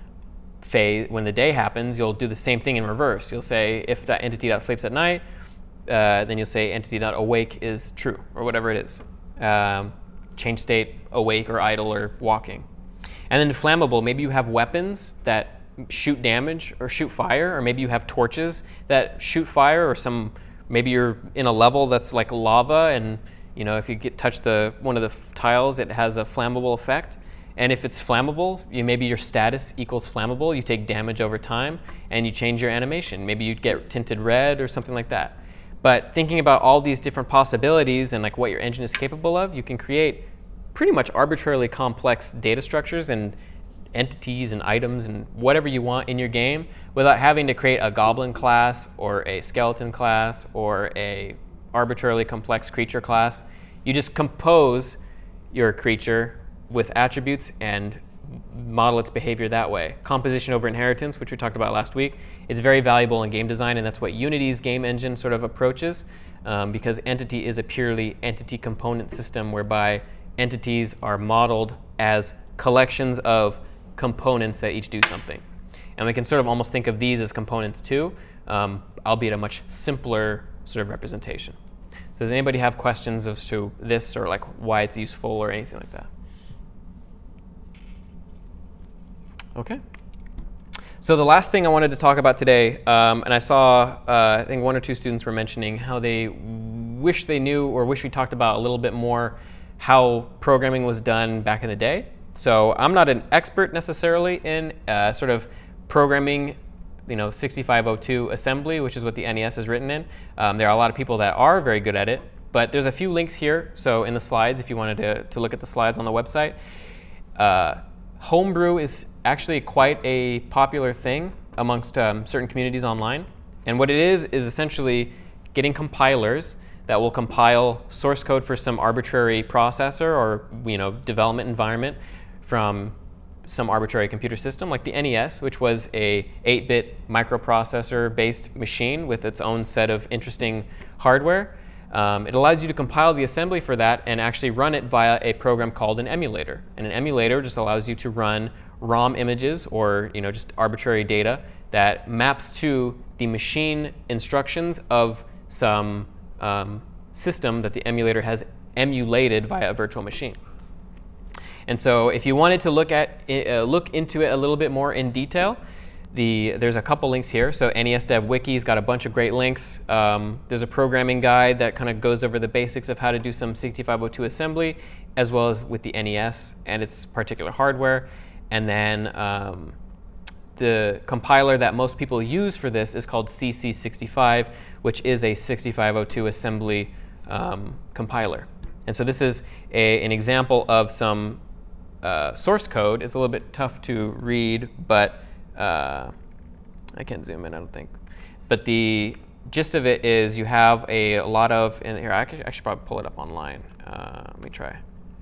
phase, when the day happens, you'll do the same thing in reverse. You'll say if that entity.sleeps at night, uh, then you'll say entity.awake is true, or whatever it is. Um, change state, awake or idle or walking. And then flammable, maybe you have weapons that shoot damage or shoot fire, or maybe you have torches that shoot fire, or some, maybe you're in a level that's like lava, and you know if you get touch the one of the f- tiles, it has a flammable effect. And if it's flammable, you, maybe your status equals flammable, you take damage over time, and you change your animation. Maybe you get tinted red or something like that. But thinking about all these different possibilities and like what your engine is capable of, you can create pretty much arbitrarily complex data structures and entities and items and whatever you want in your game without having to create a goblin class or a skeleton class or a arbitrarily complex creature class. You just compose your creature with attributes and model its behavior that way. Composition over inheritance, which we talked about last week, is very valuable in game design, and that's what Unity's game engine sort of approaches, um, because Entity is a purely entity component system whereby entities are modeled as collections of components that each do something. And we can sort of almost think of these as components too, um, albeit a much simpler sort of representation. So does anybody have questions as to this or like why it's useful or anything like that? Okay. So the last thing I wanted to talk about today, um, and I saw, uh, I think one or two students were mentioning how they wish they knew or wish we talked about a little bit more how programming was done back in the day. So I'm not an expert necessarily in uh, sort of programming, you know, sixty-five oh two assembly, which is what the N E S is written in. Um, there are a lot of people that are very good at it, but there's a few links here. So in the slides, if you wanted to, to look at the slides on the website, uh, Homebrew is actually quite a popular thing amongst um, certain communities online. And what it is is essentially getting compilers that will compile source code for some arbitrary processor or you know development environment from some arbitrary computer system like the N E S, which was a eight-bit microprocessor-based machine with its own set of interesting hardware. Um, it allows you to compile the assembly for that and actually run it via a program called an emulator. And an emulator just allows you to run ROM images or you know just arbitrary data that maps to the machine instructions of some um, system that the emulator has emulated via a virtual machine. And so if you wanted to look at uh, look into it a little bit more in detail, The, there's a couple links here. So N E S Dev Wiki's got a bunch of great links. Um, there's a programming guide that kind of goes over the basics of how to do some sixty-five oh two assembly, as well as with the N E S and its particular hardware. And then um, the compiler that most people use for this is called C C sixty-five, which is a sixty-five oh two assembly um, compiler. And so this is a, an example of some uh, source code. It's a little bit tough to read, but Uh, I can't zoom in, I don't think. But the gist of it is you have a, a lot of, and here, I, could, I should probably pull it up online. Uh, let me try.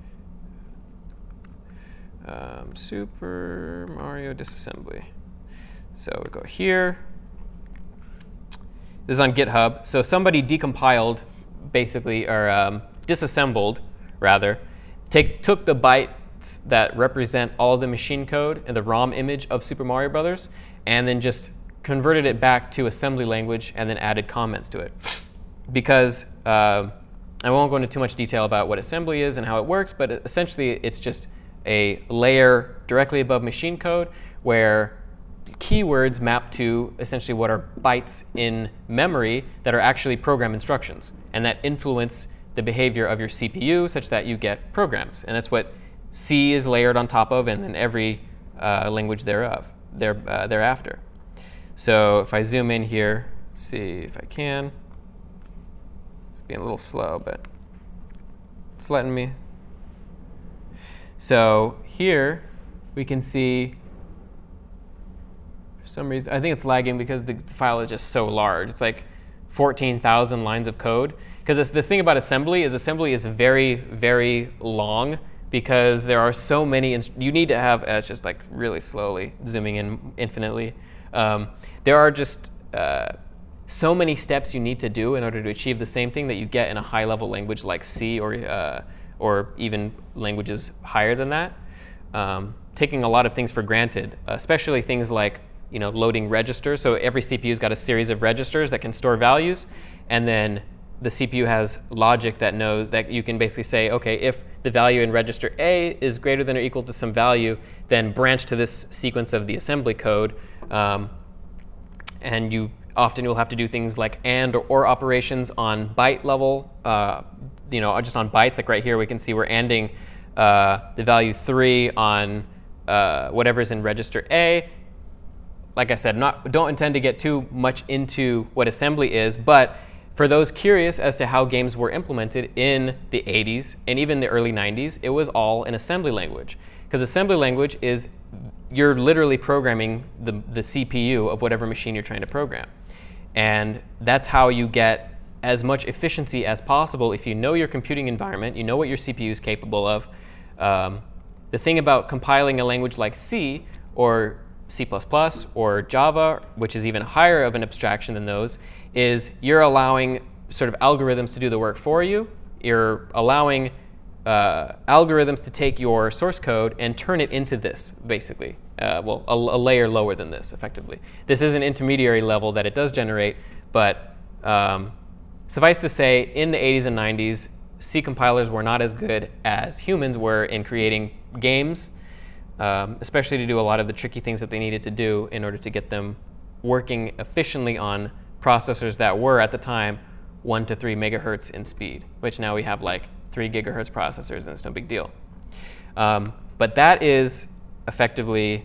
Um, Super Mario disassembly. So we go here. This is on GitHub. So somebody decompiled, basically, or um, disassembled, rather, take, took the byte that represent all the machine code and the ROM image of Super Mario Brothers, and then just converted it back to assembly language and then added comments to it. Because uh, I won't go into too much detail about what assembly is and how it works, but essentially it's just a layer directly above machine code where keywords map to essentially what are bytes in memory that are actually program instructions, and that influence the behavior of your C P U such that you get programs. And that's what C is layered on top of, and then every uh, language thereof, there, uh, thereafter. So if I zoom in here, let's see if I can. It's being a little slow, but it's letting me. So here we can see, for some reason, I think it's lagging because the file is just so large. It's like fourteen thousand lines of code. Because this thing about assembly is assembly is very, very long because there are so many, inst- you need to have, uh, it's just like really slowly zooming in infinitely. Um, there are just uh, so many steps you need to do in order to achieve the same thing that you get in a high level language like C or, uh, or even languages higher than that. Um, taking a lot of things for granted, especially things like you know, loading registers. So every C P U's got a series of registers that can store values, and then the C P U has logic that knows that you can basically say, okay, if the value in register A is greater than or equal to some value, then branch to this sequence of the assembly code. Um, and you often will have to do things like and or, or operations on byte level, uh, you know, just on bytes. Like right here, we can see we're anding uh, the value three on uh, whatever's in register A. Like I said, not don't intend to get too much into what assembly is, but for those curious as to how games were implemented in the eighties and even the early nineties, it was all in assembly language. Because assembly language is, you're literally programming the, the C P U of whatever machine you're trying to program. And that's how you get as much efficiency as possible if you know your computing environment, you know what your C P U is capable of. Um, the thing about compiling a language like C or C plus plus or Java, which is even higher of an abstraction than those, is you're allowing sort of algorithms to do the work for you. You're allowing uh, algorithms to take your source code and turn it into this, basically. Uh, well, a, a layer lower than this, effectively. This is an intermediary level that it does generate, but um, suffice to say, in the eighties and nineties, C compilers were not as good as humans were in creating games, um, especially to do a lot of the tricky things that they needed to do in order to get them working efficiently on processors that were, at the time, one to three megahertz in speed, which now we have like three gigahertz processors, and it's no big deal. Um, but that is effectively,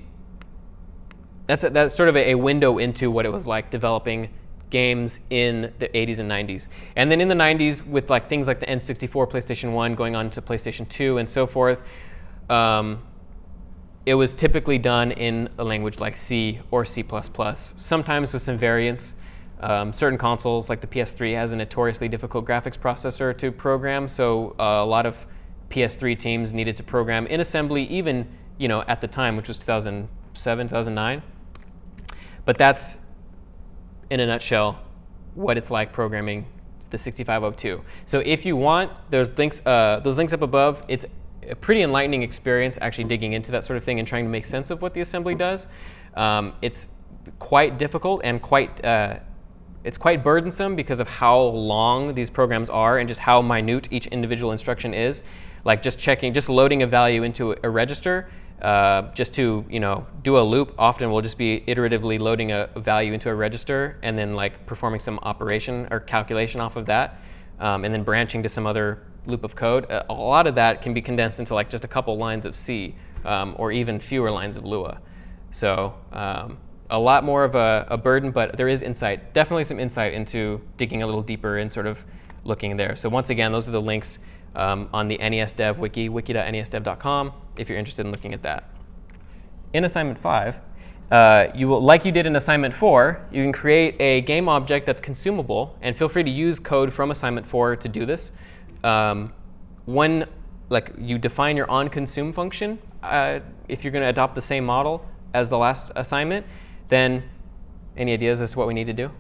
that's, a, that's sort of a, a window into what it was like developing games in the eighties and nineties. And then in the nineties, with like things like the N sixty-four, PlayStation one, going on to PlayStation two, and so forth, um, it was typically done in a language like C or C plus plus, sometimes with some variants. Um, certain consoles, like the P S three, has a notoriously difficult graphics processor to program, so uh, a lot of P S three teams needed to program in assembly, even you know at the time, which was two thousand seven, two thousand nine. But that's, in a nutshell, what it's like programming the sixty-five oh two. So if you want, there's links, uh, those links up above. It's a pretty enlightening experience actually digging into that sort of thing and trying to make sense of what the assembly does. Um, it's quite difficult and quite uh, it's quite burdensome because of how long these programs are and just how minute each individual instruction is. Like just checking, just loading a value into a register, uh, just to you know do a loop. Often we'll just be iteratively loading a, a value into a register and then like performing some operation or calculation off of that, um, and then branching to some other loop of code. A, a lot of that can be condensed into like just a couple lines of C, um, or even fewer lines of Lua. So. Um, A lot more of a, a burden, but there is insight, definitely some insight into digging a little deeper and sort of looking there. So once again, those are the links um, on the N E S Dev wiki, wiki dot N E S dev dot com, if you're interested in looking at that. In assignment five, uh, you will, like you did in assignment four, you can create a game object that's consumable, and feel free to use code from assignment four to do this. Um, when like you define your onConsume function, uh, if you're going to adopt the same model as the last assignment, then any ideas as to what we need to do?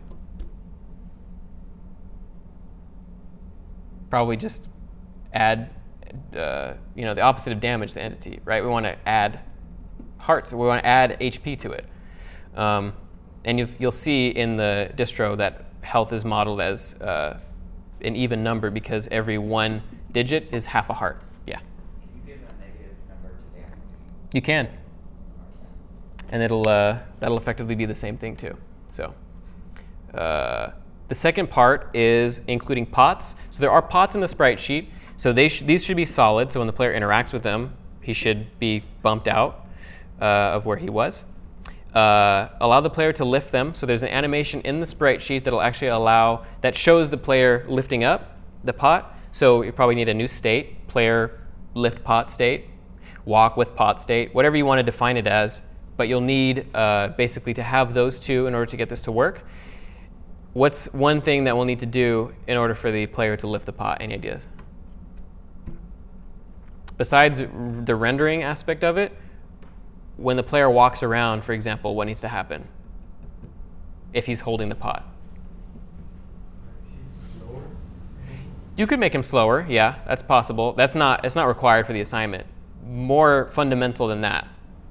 Probably just add, uh, you know, the opposite of damage the entity, right? We want to add hearts. We want to add H P to it. Um, and you've, you'll see in the distro that health is modeled as uh, an even number because every one digit is half a heart. Yeah. Can you give a negative number to damage? You can. And it'll uh, that'll effectively be the same thing too. So uh, the second part is including pots. So there are pots in the sprite sheet. So they sh- these should be solid. So when the player interacts with them, he should be bumped out uh, of where he was. Uh, allow the player to lift them. So there's an animation in the sprite sheet that'll actually allow, that shows the player lifting up the pot. So you probably need a new state, player lift pot state, walk with pot state, whatever you want to define it as. But you'll need uh, basically to have those two in order to get this to work. What's one thing that we'll need to do in order for the player to lift the pot? Any ideas? Besides the rendering aspect of it, when the player walks around, for example, what needs to happen if he's holding the pot? He's slower. You could make him slower, yeah, that's possible. That's not, it's not required for the assignment. More fundamental than that.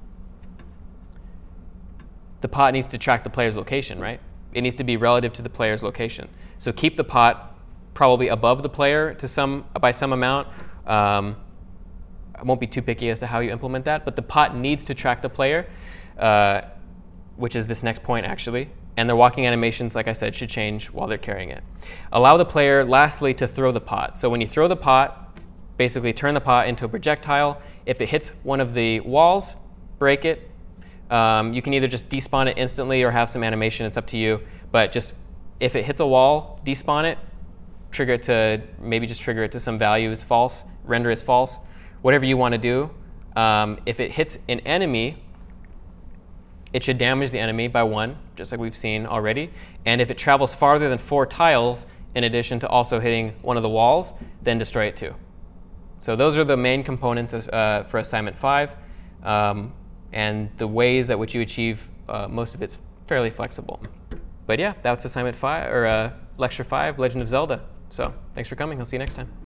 The pot needs to track the player's location, right? It needs to be relative to the player's location. So keep the pot probably above the player to some by some amount. Um, I won't be too picky as to how you implement that, but the pot needs to track the player, uh, which is this next point actually. And their walking animations, like I said, should change while they're carrying it. Allow the player, lastly, to throw the pot. So when you throw the pot, basically turn the pot into a projectile. If it hits one of the walls, break it. Um, you can either just despawn it instantly or have some animation. It's up to you. But just if it hits a wall, despawn it, trigger it to, maybe just trigger it to some value as false, render as false. Whatever you want to do. Um, if it hits an enemy, it should damage the enemy by one, just like we've seen already. And if it travels farther than four tiles, in addition to also hitting one of the walls, then destroy it too. So those are the main components uh, for assignment five. Um, and the ways that which you achieve uh, most of it's fairly flexible. But yeah, that's assignment five, or uh, lecture five, Legend of Zelda. So thanks for coming. I'll see you next time.